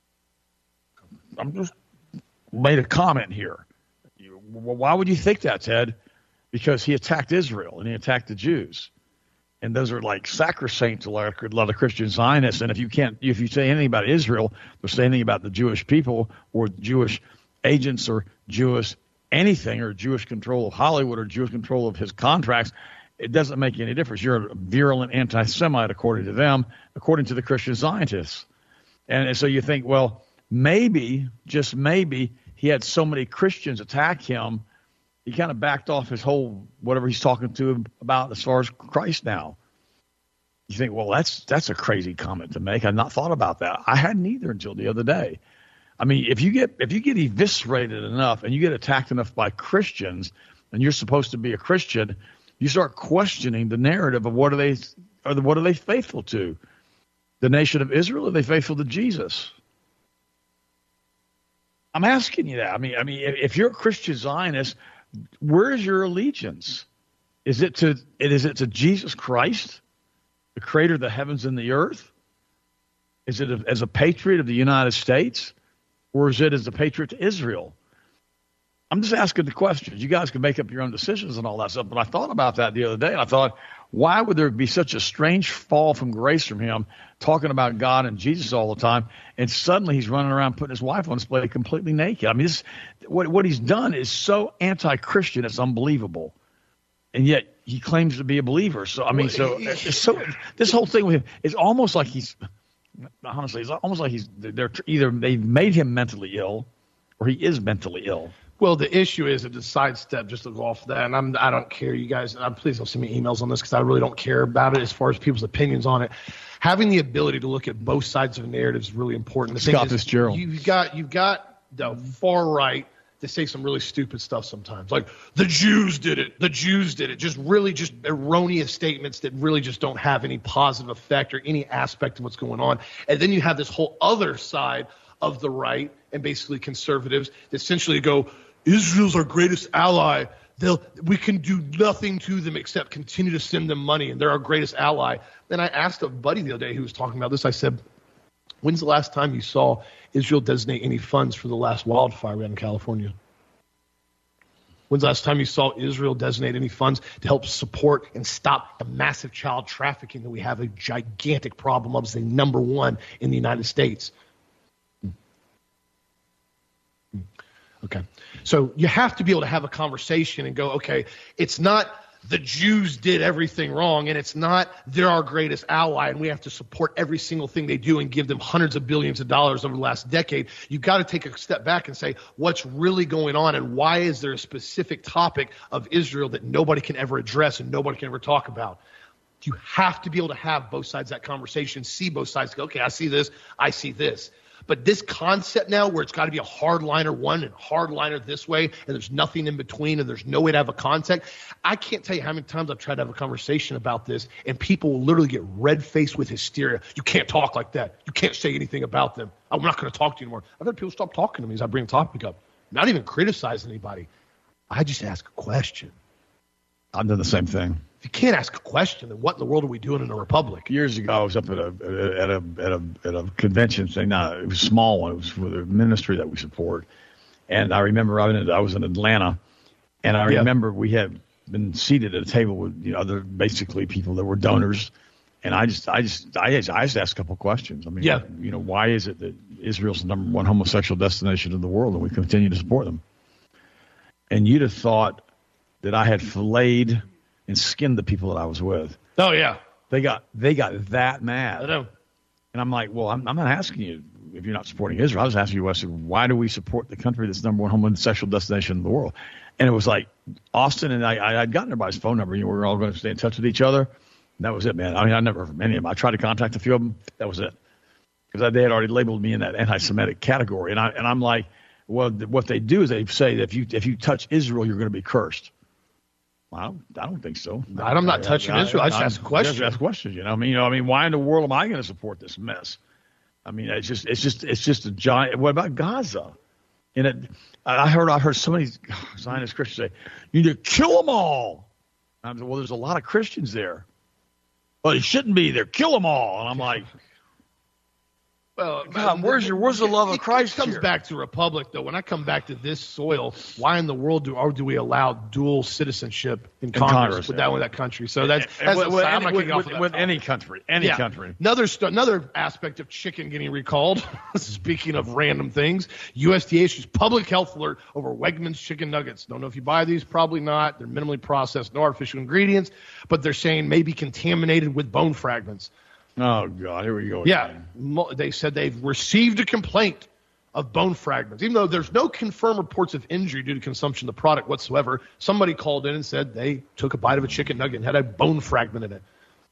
I'm just made a comment here. You, why would you think that, Ted? Because he attacked Israel and he attacked the Jews, and those are like sacrosanct to a lot of Christian Zionists. And if you can't, if you say anything about Israel, or say anything about the Jewish people or Jewish agents or Jewish anything or Jewish control of Hollywood or Jewish control of his contracts, it doesn't make any difference. You're a virulent anti-Semite according to them, according to the Christian Zionists. And so you think, well. Maybe, just maybe, he had so many Christians attack him, he kind of backed off his whole, whatever he's talking to him about as far as Christ now. You think, well, that's that's a crazy comment to make. I've not thought about that. I hadn't either until the other day. I mean, if you get if you get eviscerated enough and you get attacked enough by Christians, and you're supposed to be a Christian, you start questioning the narrative of what are they, or the, what are they faithful to? The nation of Israel, or are they faithful to Jesus? I'm asking you that. I mean, I mean, if you're a Christian Zionist, where's your allegiance? Is it to is it to Jesus Christ, the creator of the heavens and the earth? Is it as a patriot of the United States, or is it as a patriot to Israel? I'm just asking the questions. You guys can make up your own decisions and all that stuff. But I thought about that the other day, and I thought, why would there be such a strange fall from grace from him, talking about God and Jesus all the time, and suddenly he's running around putting his wife on display completely naked? I mean, this, what what he's done is so anti-Christian, it's unbelievable. And yet he claims to be a believer. So I mean, so it's so this whole thing with him is almost like he's honestly, it's almost like he's they're either they've made him mentally ill, or he is mentally ill. Well, the issue is to sidestep just to go off that, and I'm I don't care, you guys. I'm, please don't send me emails on this because I really don't care about it as far as people's opinions on it. Having the ability to look at both sides of a narrative is really important. The Scott thing is, Fitzgerald. You've got you've got the far right to say some really stupid stuff sometimes, like the Jews did it, the Jews did it. Just really just erroneous statements that really just don't have any positive effect or any aspect of what's going on. And then you have this whole other side of the right. and basically conservatives that essentially go, Israel's our greatest ally. They'll, we can do nothing to them except continue to send them money, and they're our greatest ally. Then I asked a buddy the other day who was talking about this. I said, when's the last time you saw Israel designate any funds for the last wildfire in California? When's the last time you saw Israel designate any funds to help support and stop the massive child trafficking that we have a gigantic problem of as the number one in the United States? Okay. So you have to be able to have a conversation and go, okay, it's not the Jews did everything wrong, and it's not they're our greatest ally, and we have to support every single thing they do and give them hundreds of billions of dollars over the last decade. You've got to take a step back and say, what's really going on, and why is there a specific topic of Israel that nobody can ever address and nobody can ever talk about? You have to be able to have both sides of that conversation, see both sides, go, okay, I see this, I see this. But this concept now where it's got to be a hardliner one and hardliner this way, and there's nothing in between, and there's no way to have a contact. I can't tell you how many times I've tried to have a conversation about this, and people will literally get red-faced with hysteria. You can't talk like that. You can't say anything about them. I'm not going to talk to you anymore. I've had people stop talking to me as I bring the topic up. Not even criticize anybody. I just ask a question. I've done the same thing. If you can't ask a question, then what in the world are we doing in a republic? Years ago, I was up at a at a at a at a convention thing. No, it was a small one. It was for the ministry that we support. And I remember I was in, I was in Atlanta, and I Yeah. remember we had been seated at a table with you know other basically people that were donors. And I just I just I just, I just asked a couple of questions. I mean, Yeah. you know, why is it that Israel's the number one homosexual destination in the world, and we continue to support them? And you'd have thought that I had filleted and skinned the people that I was with. Oh, yeah. They got they got that I mad. know. And I'm like, well, I'm, I'm not asking you if you're not supporting Israel. I was asking you, I said, why do we support the country that's the number one homosexual destination in the world? And it was like Austin and I, I I'd gotten everybody's phone number. You know, we were all going to stay in touch with each other. And that was it, man. I mean, I never heard from any of them. I tried to contact a few of them. That was it. Because they had already labeled me in that anti-Semitic category. And, I, and I'm like, well, th- what they do is they say that if you if you touch Israel, you're going to be cursed. Well, I don't, I don't think so. I'm not touching Israel. I just ask a question. Just ask questions. You know, I mean, you know, I mean, why in the world am I going to support this mess? I mean, it's just, it's just, it's just a giant. What about Gaza? And it, I heard, I heard so many Zionist Christians say, "You need to kill them all." And I'm like, well, there's a lot of Christians there. Well, it shouldn't be there. Kill them all. And I'm like, Well, God, where's your where's the love of it, Christ It comes here? back to Republic, though. When I come back to this soil, why in the world do or do we allow dual citizenship in, Congress, Congress, with yeah. that with that country? So that's, And that's with, with, I'm any, not with, getting off with, of that with topic. any country, any Yeah. country. Another st- another aspect of chicken getting recalled. Speaking of random things, U S D A issues public health alert over Wegmans chicken nuggets. Don't know if you buy these, probably not. They're minimally processed, no artificial ingredients, but they're saying may be contaminated with bone fragments. Oh God, here we go. Yeah, again. mo- they said they've received a complaint of bone fragments, even though there's no confirmed reports of injury due to consumption of the product whatsoever. Somebody called in and said they took a bite of a chicken nugget and had a bone fragment in it.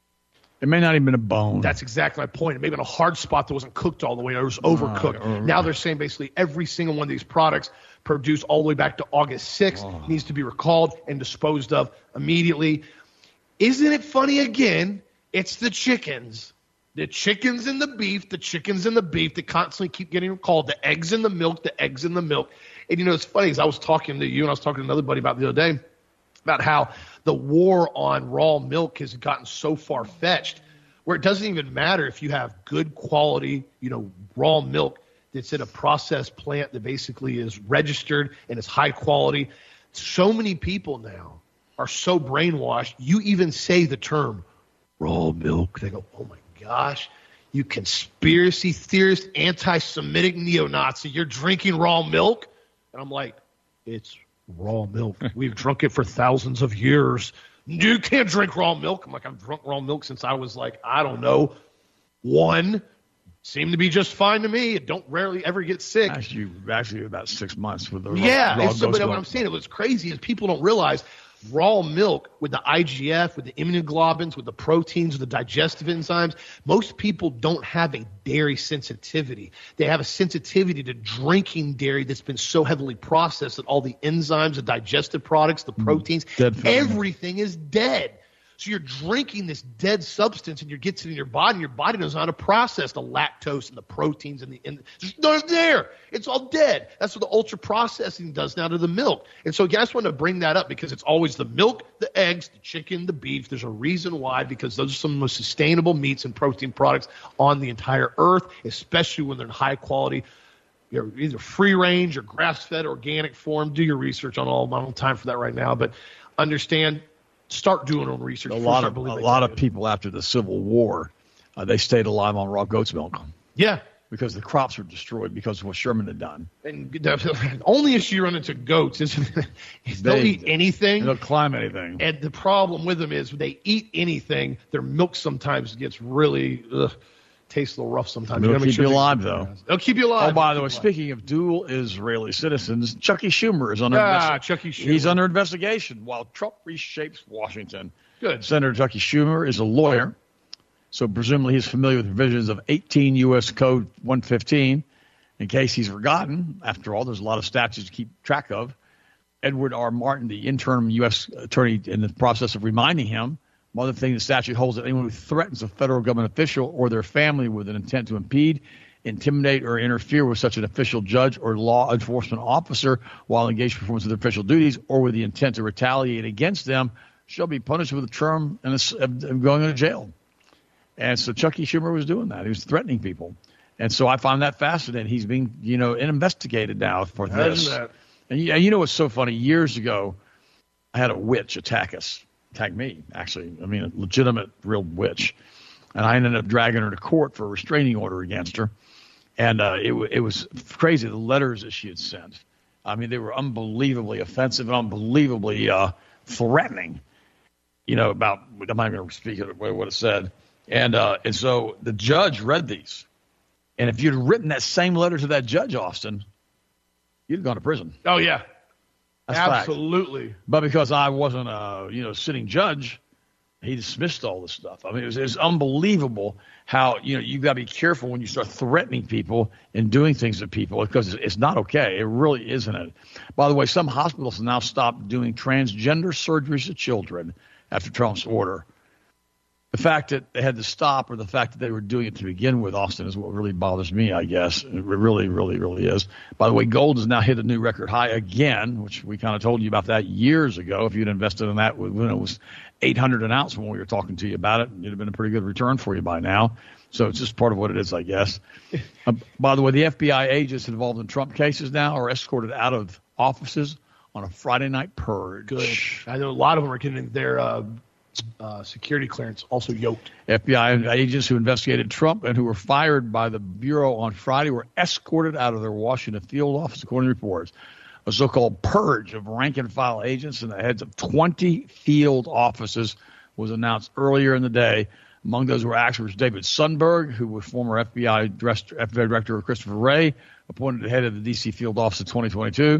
It may not even been a bone. That's exactly my point. It may have been a hard spot that wasn't cooked all the way, or it was overcooked. Right, or- Now they're saying basically every single one of these products produced all the way back to August sixth needs to be recalled and disposed of immediately. Isn't it funny again? It's the chickens. The chickens and the beef, the chickens and the beef that constantly keep getting recalled, the eggs and the milk, the eggs and the milk. And, you know, it's funny, as I was talking to you and I was talking to another buddy about the other day, about how the war on raw milk has gotten so far-fetched where it doesn't even matter if you have good quality, you know, raw milk that's at a processed plant that basically is registered and is high quality. So many people now are so brainwashed, you even say the term raw milk. They go, oh, my gosh, you conspiracy theorist, anti-Semitic neo-Nazi, you're drinking raw milk? And I'm like, it's raw milk. We've drunk it for thousands of years. You can't drink raw milk. I'm like, I've drunk raw milk since I was like, I don't know, one. Seemed to be just fine to me. It don't rarely ever get sick. actually, actually about six months with the Yeah, raw and so, ghost but what milk. I'm saying, what's crazy is people don't realize raw milk with the I G F, with the immunoglobulins, with the proteins, with the digestive enzymes, most people don't have a dairy sensitivity. They have a sensitivity to drinking dairy that's been so heavily processed that all the enzymes, the digestive products, the proteins, dead from it. everything is dead. So you're drinking this dead substance, and you're getting in your body, and your body knows how to process the lactose and the proteins and the and there's none there. It's all dead. That's what the ultra processing does now to the milk. And so I just want to bring that up because it's always the milk, the eggs, the chicken, the beef. There's a reason why, because those are some of the most sustainable meats and protein products on the entire earth, especially when they're in high quality. You're either free range or grass fed organic form. Do your research on all of them. I don't have time for that right now, but understand. Start doing own research. A lot of a lot of people after the Civil War, uh, they stayed alive on raw goat's milk. Yeah, because the crops were destroyed because of what Sherman had done. And the only issue you run into goats is, is they'll eat anything. They'll climb anything. And the problem with them is when they eat anything, their milk sometimes gets really ugh, tastes a little rough sometimes. They'll you keep sure you alive, though. They'll keep you alive. Oh, by the way, speaking of dual Israeli citizens, Chucky Schumer is under ah, investi- Chucky Schumer. He's under investigation while Trump reshapes Washington. Good. Senator Chucky Schumer is a lawyer, so presumably he's familiar with provisions of eighteen U S Code one fifteen. In case he's forgotten, after all, there's a lot of statutes to keep track of. Edward R. Martin, the interim U S attorney, in the process of reminding him, one other thing the statute holds that anyone who threatens a federal government official or their family with an intent to impede, intimidate, or interfere with such an official, judge, or law enforcement officer while engaged in performance of their official duties or with the intent to retaliate against them shall be punished with a term and a, of going to jail. And so Chucky Schumer was doing that. He was threatening people. And so I find that fascinating. He's being, you know, investigated now for this. That? And you, you know what's so funny? Years ago, I had a witch attack us. Attack me, actually. I mean, a legitimate, real witch. And I ended up dragging her to court for a restraining order against her. And uh, it, it was crazy, the letters that she had sent. I mean, they were unbelievably offensive and unbelievably uh, threatening. You know, about, I'm not going to speak it what it said. And uh, and so the judge read these. And if you'd written that same letter to that judge, Austin, you'd have gone to prison. Oh, yeah. That's absolutely. Fact. But because I wasn't a, you know, sitting judge, he dismissed all this stuff. I mean, it was, it was unbelievable how, you know, you've got to be careful when you start threatening people and doing things to people because it's, it's not okay. It really isn't it. By the way, some hospitals have now stopped doing transgender surgeries to children after Trump's order. The fact that they had to stop or the fact that they were doing it to begin with, Austin, is what really bothers me, I guess. It really, really, really is. By the way, gold has now hit a new record high again, which we kind of told you about that years ago. If you'd invested in that when it was eight hundred an ounce when we were talking to you about it, it'd have been a pretty good return for you by now. So it's just part of what it is, I guess. uh, by the way, the F B I agents involved in Trump cases now are escorted out of offices on a Friday night purge. Good. I know a lot of them are getting their uh, uh, security clearance also yoked. F B I agents who investigated Trump and who were fired by the Bureau on Friday were escorted out of their Washington field office, according to reports. A so-called purge of rank-and-file agents and the heads of twenty field offices was announced earlier in the day. Among those were actors David Sundberg, who was former F B I Director, F B I Director Christopher Wray, appointed the head of the D C field office in twenty twenty-two.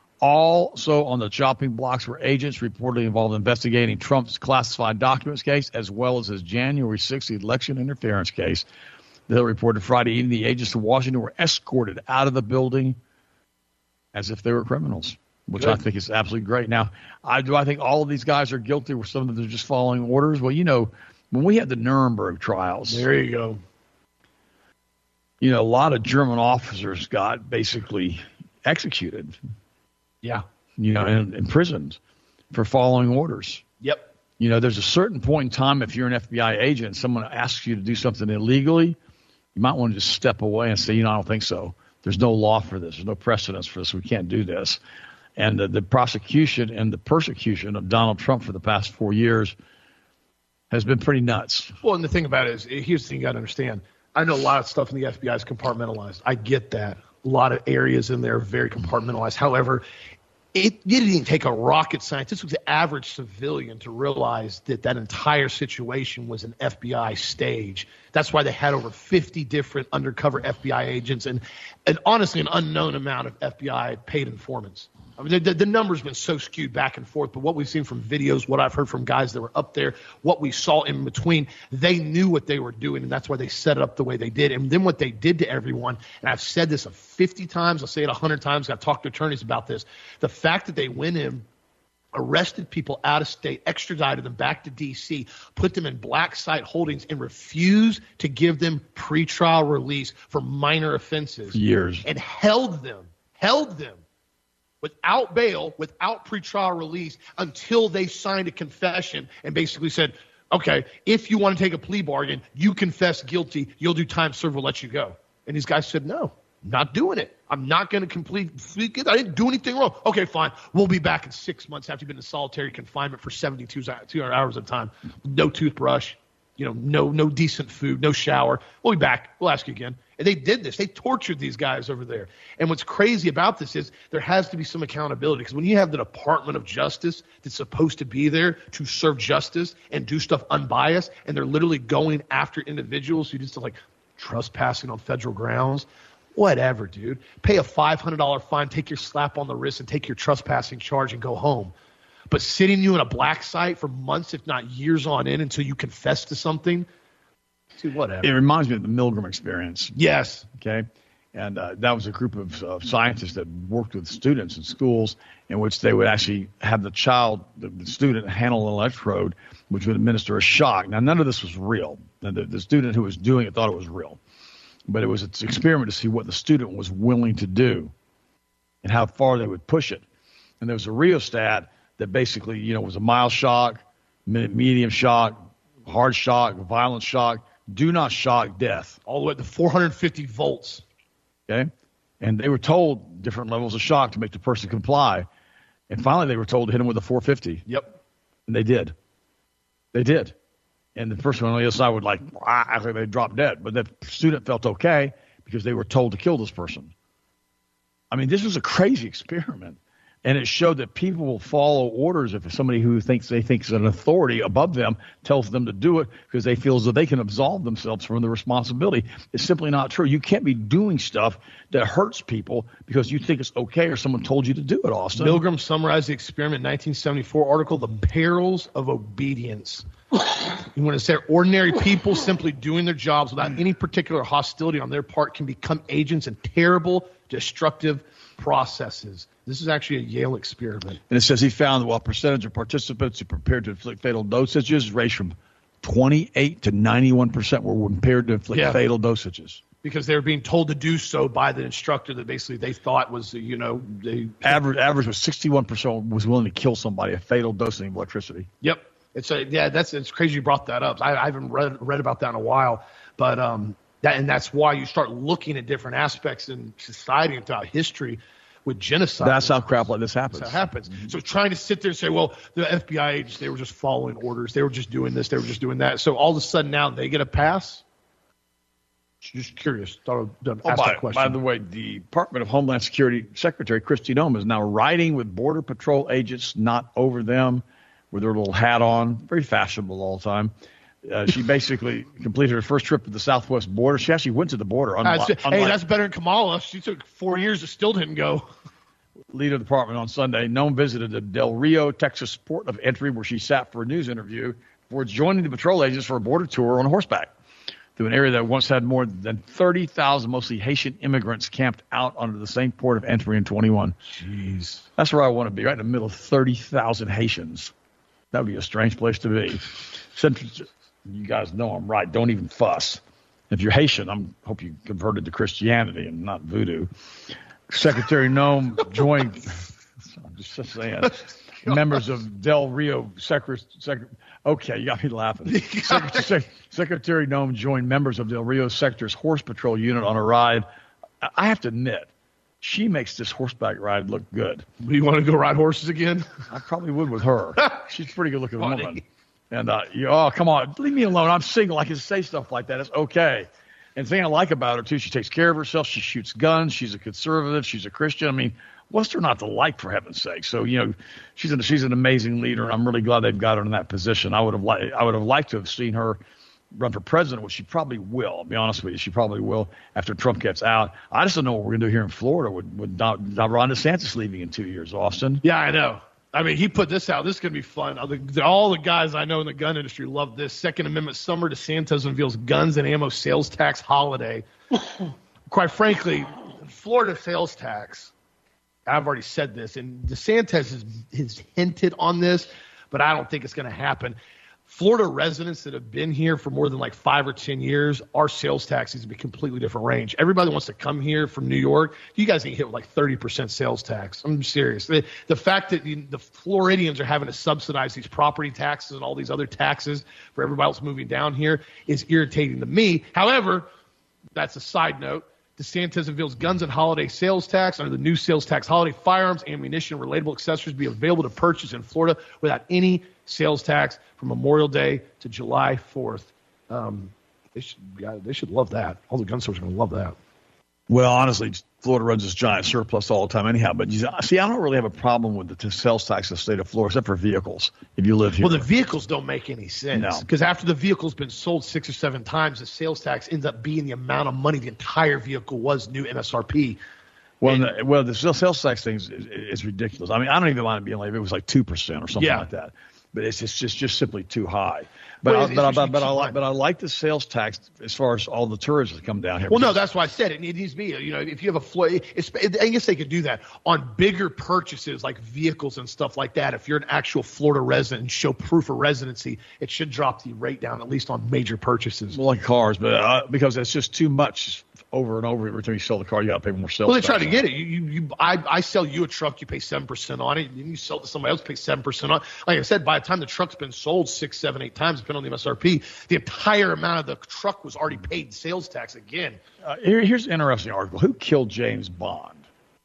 Also on the chopping blocks were agents reportedly involved in investigating Trump's classified documents case, as well as his January sixth election interference case. The Hill reported Friday evening the agents in Washington were escorted out of the building as if they were criminals, which Good. I think is absolutely great. Now, I do I think all of these guys are guilty, or some of them are just following orders? Well, you know, when we had the Nuremberg trials. There you go. You know, a lot of German officers got basically executed. Yeah. You know, and imprisoned for following orders. Yep. You know, there's a certain point in time, if you're an F B I agent and someone asks you to do something illegally, you might want to just step away and say, you know, I don't think so. There's no law for this. There's no precedence for this. We can't do this. And the, the prosecution and the persecution of Donald Trump for the past four years has been pretty nuts. Well, and the thing about it is, here's the thing you got to understand. I know a lot of stuff in the F B I is compartmentalized. I get that. A lot of areas in there are very compartmentalized. However, it, it didn't even take a rocket scientist. This was the average civilian to realize that that entire situation was an F B I stage. That's why they had over fifty different undercover F B I agents and, and honestly, an unknown amount of F B I paid informants. I mean, the, the number's been so skewed back and forth, but what we've seen from videos, what I've heard from guys that were up there, what we saw in between, they knew what they were doing, and that's why they set it up the way they did. And then what they did to everyone, and I've said this fifty times, I'll say it one hundred times, I've talked to attorneys about this, the fact that they went in arrested people out of state, extradited them back to D C, put them in black site holdings, and refused to give them pretrial release for minor offenses. Years. And held them, held them without bail, without pretrial release until they signed a confession and basically said, okay, if you want to take a plea bargain, you confess guilty, you'll do time served, we'll let you go. And these guys said, no, not doing it. I'm not going to complete. I didn't do anything wrong. Okay, fine. We'll be back in six months after you've been in solitary confinement for seventy-two hours at a time. No toothbrush, you know, no no decent food, no shower. We'll be back. We'll ask you again. And they did this. They tortured these guys over there. And what's crazy about this is there has to be some accountability, because when you have the Department of Justice that's supposed to be there to serve justice and do stuff unbiased, and they're literally going after individuals who just like trespassing on federal grounds. Whatever, dude. Pay a five hundred dollars fine, take your slap on the wrist, and take your trespassing charge and go home. But sitting you in a black site for months, if not years on end, until you confess to something, dude, whatever. It reminds me of the Milgram experience. Yes. Okay. And uh, that was a group of uh, scientists that worked with students in schools in which they would actually have the child, the, the student, handle an electrode, which would administer a shock. Now, none of this was real. The, the student who was doing it thought it was real. But it was an experiment to see what the student was willing to do and how far they would push it. And there was a rheostat that basically, you know, was a mild shock, medium shock, hard shock, violent shock, do not shock, death. All the way to four hundred fifty volts. Okay? And they were told different levels of shock to make the person comply. And finally they were told to hit him with a four fifty. Yep. And they did. They did. And the person on the other side would like, ah, they dropped dead. But the student felt okay because they were told to kill this person. I mean, this was a crazy experiment. And it showed that people will follow orders if somebody who thinks they think is an authority above them tells them to do it because they feel as though they can absolve themselves from the responsibility. It's simply not true. You can't be doing stuff that hurts people because you think it's okay or someone told you to do it, Austin. Milgram summarized the experiment in nineteen seventy-four article, The Perils of Obedience. You want to say ordinary people simply doing their jobs without any particular hostility on their part can become agents in terrible, destructive processes. This is actually a Yale experiment. And it says he found that while percentage of participants who prepared to inflict fatal dosages ranged from twenty-eight to ninety-one percent were prepared to inflict yeah. fatal dosages. Because they were being told to do so by the instructor that basically they thought was, you know, they average average was sixty-one percent was willing to kill somebody, a fatal dosing of electricity. Yep. It's a, yeah, that's it's crazy you brought that up. I, I haven't read read about that in a while, but um, that and that's why you start looking at different aspects in society and throughout history with genocide. That's how crap like this happens. That's how it happens. Mm-hmm. So trying to sit there and say, well, the F B I agents, they were just following orders, they were just doing this, they were just doing that. So all of a sudden now they get a pass. Just curious. Thought I'd ask oh, by, that question. By the way, the Department of Homeland Security Secretary Kristi Noem is now riding with Border Patrol agents, not over them, with her little hat on, very fashionable all the time. Uh, she basically completed her first trip to the southwest border. She actually went to the border. Unlike, uh, hey, that's better than Kamala. She took four years and still didn't go. Leader of the department on Sunday, Noem visited the Del Rio, Texas port of entry, where she sat for a news interview before joining the patrol agents for a border tour on horseback through an area that once had more than thirty thousand mostly Haitian immigrants camped out under the same port of entry in twenty-one. Jeez. That's where I want to be, right in the middle of thirty thousand Haitians. That would be a strange place to be. You guys know I'm right. Don't even fuss. If you're Haitian, I hope you converted to Christianity and not voodoo. Secretary Noem joined, I'm just saying, members of Del Rio Secretary. Secre, okay, you got me laughing. Secretary, Secretary Noem joined members of Del Rio Sector's Horse Patrol unit on a ride. I have to admit, she makes this horseback ride look good. Do you want to go ride horses again? I probably would with her. She's a pretty good-looking woman. And, uh, you, oh, come on. Leave me alone. I'm single. I can say stuff like that. It's okay. And the thing I like about her, too, she takes care of herself. She shoots guns. She's a conservative. She's a Christian. I mean, what's there not to like, for heaven's sake? So, you know, she's an, she's an amazing leader, and I'm really glad they've got her in that position. I would have li- I would have liked to have seen her run for president, which she probably will. I'll be honest with you. She probably will after Trump gets out. I just don't know what we're going to do here in Florida with, with Don, Don Ron DeSantis leaving in two years, Austin. Yeah, I know. I mean, he put this out. This is going to be fun. All the, all the guys I know in the gun industry love this. Second Amendment summer, DeSantis unveils guns and ammo sales tax holiday. Quite frankly, Florida sales tax I've already said this, and DeSantis has, has hinted on this, but I don't think it's going to happen. Florida residents that have been here for more than like five or ten years, our sales tax is a completely different range. Everybody wants to come here from New York. You guys get hit with like thirty percent sales tax. I'm serious. The, the fact that you, the Floridians are having to subsidize these property taxes and all these other taxes for everybody else moving down here is irritating to me. However, that's a side note. DeSantis unveils guns and holiday sales tax. Under the new sales tax, holiday firearms, ammunition, and relatable accessories be available to purchase in Florida without any sales tax from Memorial Day to July fourth. Um, they should yeah, they should love that. All the gun stores are going to love that. Well, honestly, Florida runs this giant surplus all the time anyhow. But you see, I don't really have a problem with the t- sales tax in the state of Florida, except for vehicles, if you live here. Well, the vehicles don't make any sense. No. Because after the vehicle's been sold six or seven times, the sales tax ends up being the amount of money the entire vehicle was new M S R P. Well, And- the, well, the sales tax thing is, is, is ridiculous. I mean, I don't even mind it being like if it was like two percent or something Yeah. like that. But it's just, just just simply too high. But Well, I, it's- but, I, it's but, but I too like high. but I like the sales tax as far as all the tourists that come down here. Well, no, because- that's why I said it. It needs to be, you know, if you have a Florida, I guess they could do that on bigger purchases like vehicles and stuff like that. If you're an actual Florida resident and show proof of residency, it should drop the rate down, at least on major purchases. well, like cars, but uh, because it's just too much over and over. Every time you sell the car, you got to pay more sales. Well, they try tax to on get it. You, you, you I, I sell you a truck, you pay seven percent on it. Then you sell it to somebody else, pay seven percent on it. Like I said, by the time the truck's been sold six, seven, eight times, depending on the M S R P, the entire amount of the truck was already paid sales tax again. Uh, here, here's an interesting article. Who killed James Bond?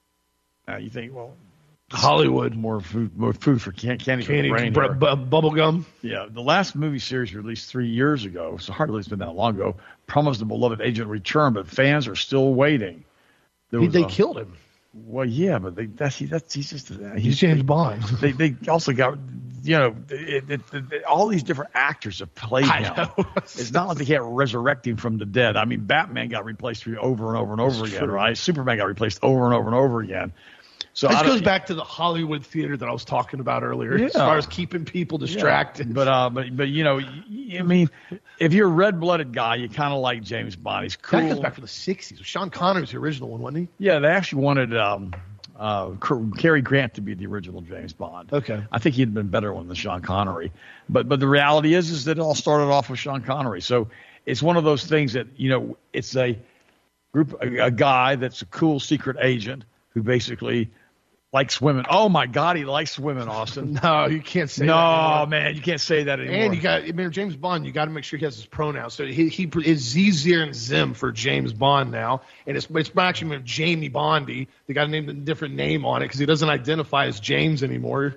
Now you think, well, Hollywood. more food, more food for can- candy, for the Candy, brain bu- here. bu- bubble gum. Yeah, the last movie series released three years ago, so hardly it's been that long ago, promised the beloved agent return, but fans are still waiting. There He, was they a- killed him. Well, yeah, but they, that's he, that's he's just He's he's James Bond. they they also got you know it, it, it, all these different actors have played I him. know. It's not like they can't resurrect him from the dead. I mean, Batman got replaced over and over and over That's again, true. right? Superman got replaced over and over and over again. So This I don't- goes back to the Hollywood theater that I was talking about earlier, as Yeah. far as keeping people distracted. But uh, but but you know, y- y- I mean, if you're a red-blooded guy, you kind of like James Bond. He's cool. That goes back to the sixties. Sean Connery was the original one, wasn't Yeah, they actually wanted um, uh, C- Cary Grant to be the original James Bond. Okay. I think he'd been a better one than Sean Connery. But but the reality is is that it all started off with Sean Connery. So it's one of those things that, you know, it's a group, a, a guy that's a cool secret agent who basically likes women. Oh my God, he likes women, Austin. he? No, you can't say that No, anymore. man, you can't say that anymore. And you got, I mean, James Bond, you got to make sure he has his pronouns. So he, he is Z, Zir, and Zim for James Bond now. And it's, it's actually named Jamie Bondy. They got to name a different name on it because he doesn't identify as James anymore.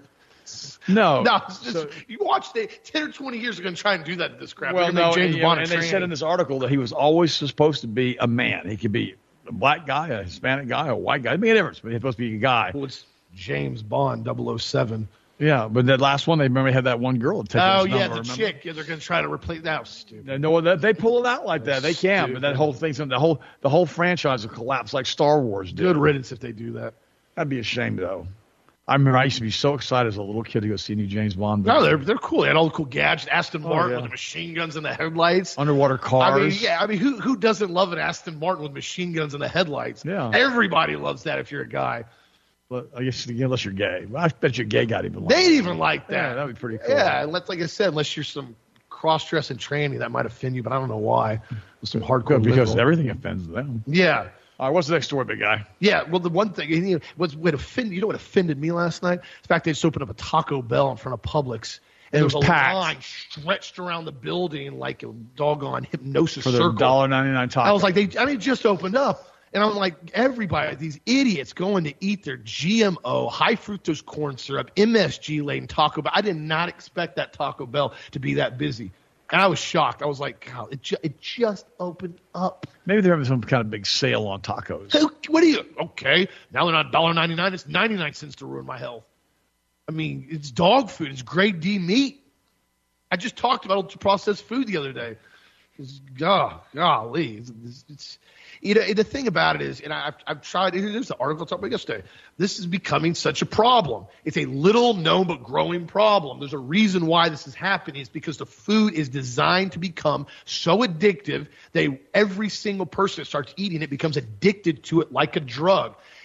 no, No, it's just, So- you watch the ten or twenty years, they're going to try and do that to this crap. Well, They're gonna no, make James and, you know, Bond a and they said tranny. in this article that he was always supposed to be a man. He could be a black guy, a Hispanic guy, a white guy. It made a difference, but he's supposed to be a guy. Well, it's James Bond double oh seven. Yeah, but that last one, they remember they had that one girl. Take Oh, his yeah, number, the remember? chick. Yeah, they're going to try to replace that. Was stupid. No, that they pull it out like that. They can, Stupid. but that whole thing's the whole the whole franchise will collapse like Star Wars did. Good riddance if they do that. That'd be a shame, though. I remember I used to be so excited as a little kid to go see new James Bond. No, they're they're cool. They had all the cool gadgets. Aston Martin Oh, yeah. with the machine guns and the headlights. underwater cars. I mean, yeah. I mean, who who doesn't love an Aston Martin with machine guns and the headlights? Yeah. Everybody loves that if you're a guy. But I guess unless you're gay, well, I bet your gay guy even. They'd even like that. Yeah, that'd be pretty cool. Yeah, unless, like I said, unless you're some cross-dressing tranny, that might offend you, but I don't know why. Some hardcore Good, because liberal. everything offends them. Yeah. All right, what's the next story, big guy? Yeah, well, the one thing, you know, what's what offended, you know what offended me last night? The fact they just opened up a Taco Bell in front of Publix. And It there was was a packed. line stretched around the building like a doggone hypnosis For the circle. one dollar ninety-nine taco. I was like, they, I mean, it just opened up. And I'm like, everybody, these idiots going to eat their G M O, high fructose corn syrup, M S G laden Taco Bell. I did not expect that Taco Bell to be that busy. And I was shocked. I was like, God, it, ju- it just opened up. Maybe they're having some kind of big sale on tacos. Who- What are you? Okay, now they're not one dollar ninety-nine. It's ninety-nine cents to ruin my health. I mean, it's dog food. It's grade D meat. I just talked about ultra-processed food the other day. It's, oh, golly. It's, it's, it's, you know, the thing about it is, and I've, I've tried, here's the article I talked about yesterday. This is becoming such a problem. It's a little known but growing problem. There's a reason why this is happening. It's because the food is designed to become so addictive that every single person that starts eating it becomes addicted to it like a drug.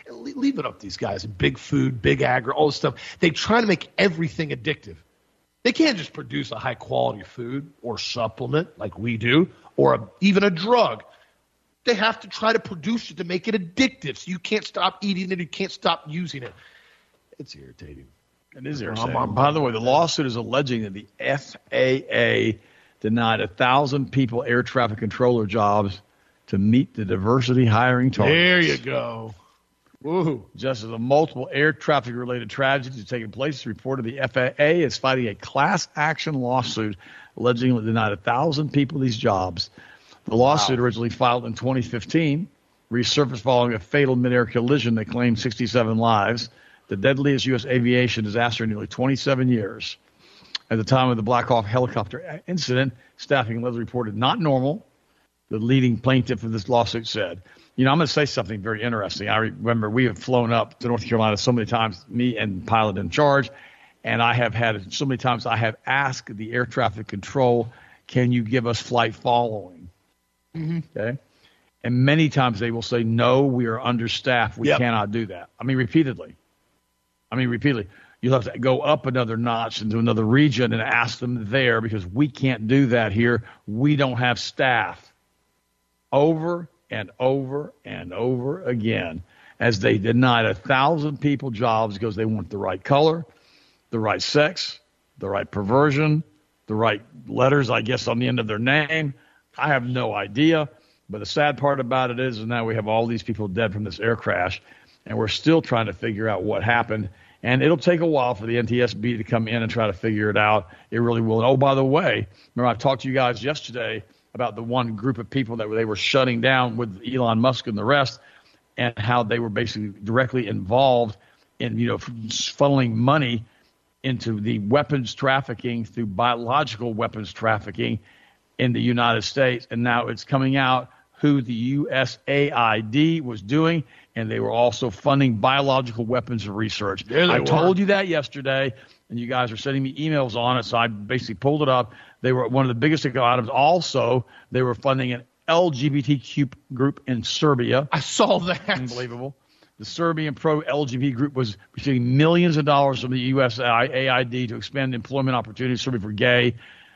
Leave it up to these guys. Big food, big agri, all this stuff. They try to make everything addictive. They can't just produce a high-quality food or supplement like we do, or a, even a drug. They have to try to produce it to make it addictive, so you can't stop eating it, you can't stop using it. It's irritating. It is irritating. Um, By the way, the lawsuit is alleging that the F A A denied a thousand people air traffic controller jobs to meet the diversity hiring targets. There you go. Woo. Just as the multiple air traffic-related tragedies have taken place, it's reported the F A A is fighting a class action lawsuit alleging it denied a thousand people these jobs. The lawsuit, wow. originally filed in twenty fifteen, resurfaced following a fatal mid-air collision that claimed sixty-seven lives, the deadliest U S aviation disaster in nearly twenty-seven years. At the time of the Black Hawk helicopter incident, staffing levels reported not normal, the leading plaintiff of this lawsuit said. You know, I'm going to say something very interesting. I remember we have flown up to North Carolina so many times, me and pilot in charge, and I have had so many times I have asked the air traffic control, can you give us flight following? Mm-hmm. Okay. And many times they will say, no, we are understaffed. We yep. cannot do that. I mean, repeatedly. I mean, repeatedly. You'll have to go up another notch into another region and ask them there because we can't do that here. We don't have staff. Over and over and over again, as they denied a thousand people jobs because they want the right color, the right sex, the right perversion, the right letters, I guess, on the end of their name. I have no idea. But the sad part about it is, is now we have all these people dead from this air crash, and we're still trying to figure out what happened. And it'll take a while for the N T S B to come in and try to figure it out. It really will. And oh, by the way, remember I talked to you guys yesterday about the one group of people that they were shutting down with Elon Musk and the rest, and how they were basically directly involved in, you know, funneling money into the weapons trafficking through biological weapons trafficking in the United States. And now it's coming out who the U S A I D was doing, and they were also funding biological weapons research. I were. told you that yesterday, and you guys are sending me emails on it, so I basically pulled it up. They were one of the biggest items. Also, they were funding an L G B T Q group in Serbia. I saw that. Unbelievable. The Serbian pro-L G B T group was receiving millions of dollars from the U S A I D to expand employment opportunities Serbia for gay.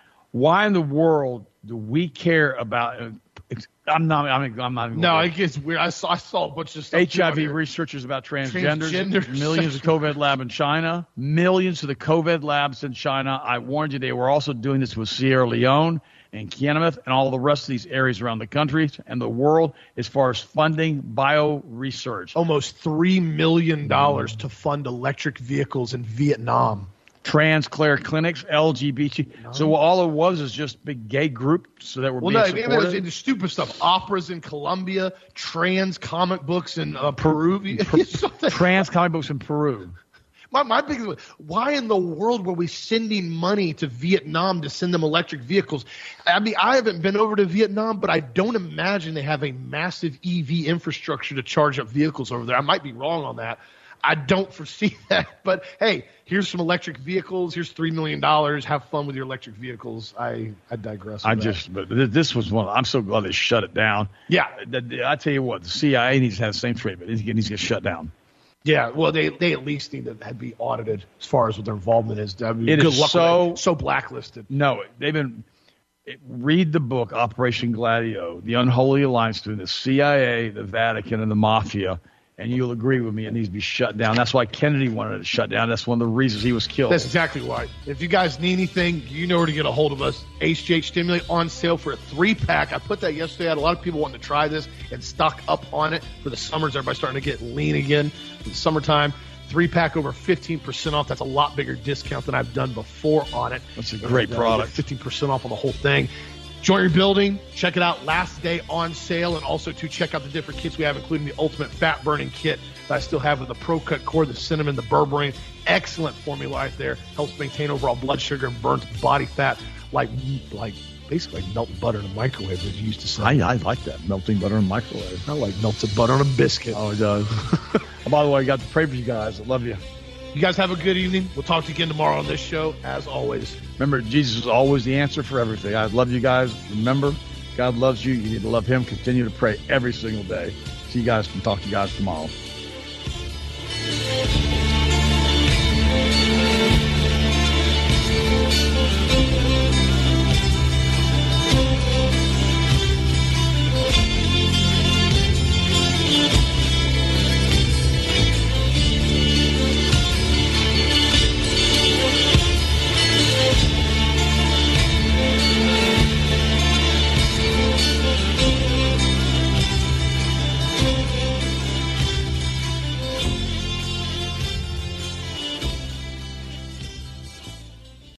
Why in the world do we care about – I'm not I'm, I'm not even – No, it gets weird. I saw, I saw a bunch of stuff. H I V researchers about transgenders, transgenders. Millions of COVID lab in China, millions of the COVID labs in China. I warned you they were also doing this with Sierra Leone and Kenneth and all the rest of these areas around the country and the world as far as funding bio research. Almost three million dollars mm-hmm. to fund electric vehicles in Vietnam. Trans-Claire clinics, L G B T. No. So all it was is just big gay groups that were well, being no, supported. Well, no, it was stupid stuff. Operas in Colombia, trans comic books in uh, Peru. Trans comic books in Peru. My, my biggest was, why in the world were we sending money to Vietnam to send them electric vehicles? I mean, I haven't been over to Vietnam, but I don't imagine they have a massive E V infrastructure to charge up vehicles over there. I might be wrong on that. I don't foresee that. But, hey, here's some electric vehicles. Here's three million dollars. Have fun with your electric vehicles. I, I digress. I that. just – but this was one – I'm so glad they shut it down. Yeah. I tell you what, the C I A needs to have the same treatment. It needs to get shut down. Yeah, well, they, they at least need to be audited as far as what their involvement is. I mean, it good is luck so with it. so blacklisted. No, they've been – read the book, Operation Gladio, The Unholy Alliance between the C I A, the Vatican, and the Mafia. And you'll agree with me, it needs to be shut down. That's why Kennedy wanted it shut down. That's one of the reasons he was killed. That's exactly why. If you guys need anything, you know where to get a hold of us. H G H Stimulate on sale for a three-pack. I put that yesterday. I had a lot of people wanting to try this and stock up on it for the summers. Everybody's starting to get lean again for the summertime. Three-pack over fifteen percent off. That's a lot bigger discount than I've done before on it. That's a great uh, product. fifteen percent off on the whole thing. Joint Rebuilding, check it out. Last day on sale. And also to check out the different kits we have, including the Ultimate Fat Burning Kit that I still have with the Pro Cut Core, the cinnamon, the berberine. Excellent formula right there. Helps maintain overall blood sugar and burns body fat like like basically like melted butter in a microwave, as you used to say. I, I like that, melting butter in a microwave. I like melted butter on a biscuit. Oh, it does. Oh, by the way, I got to pray for you guys. I love you. You guys have a good evening. We'll talk to you again tomorrow on this show, as always. Remember, Jesus is always the answer for everything. I love you guys. Remember, God loves you. You need to love him. Continue to pray every single day. See you guys and talk to you guys tomorrow.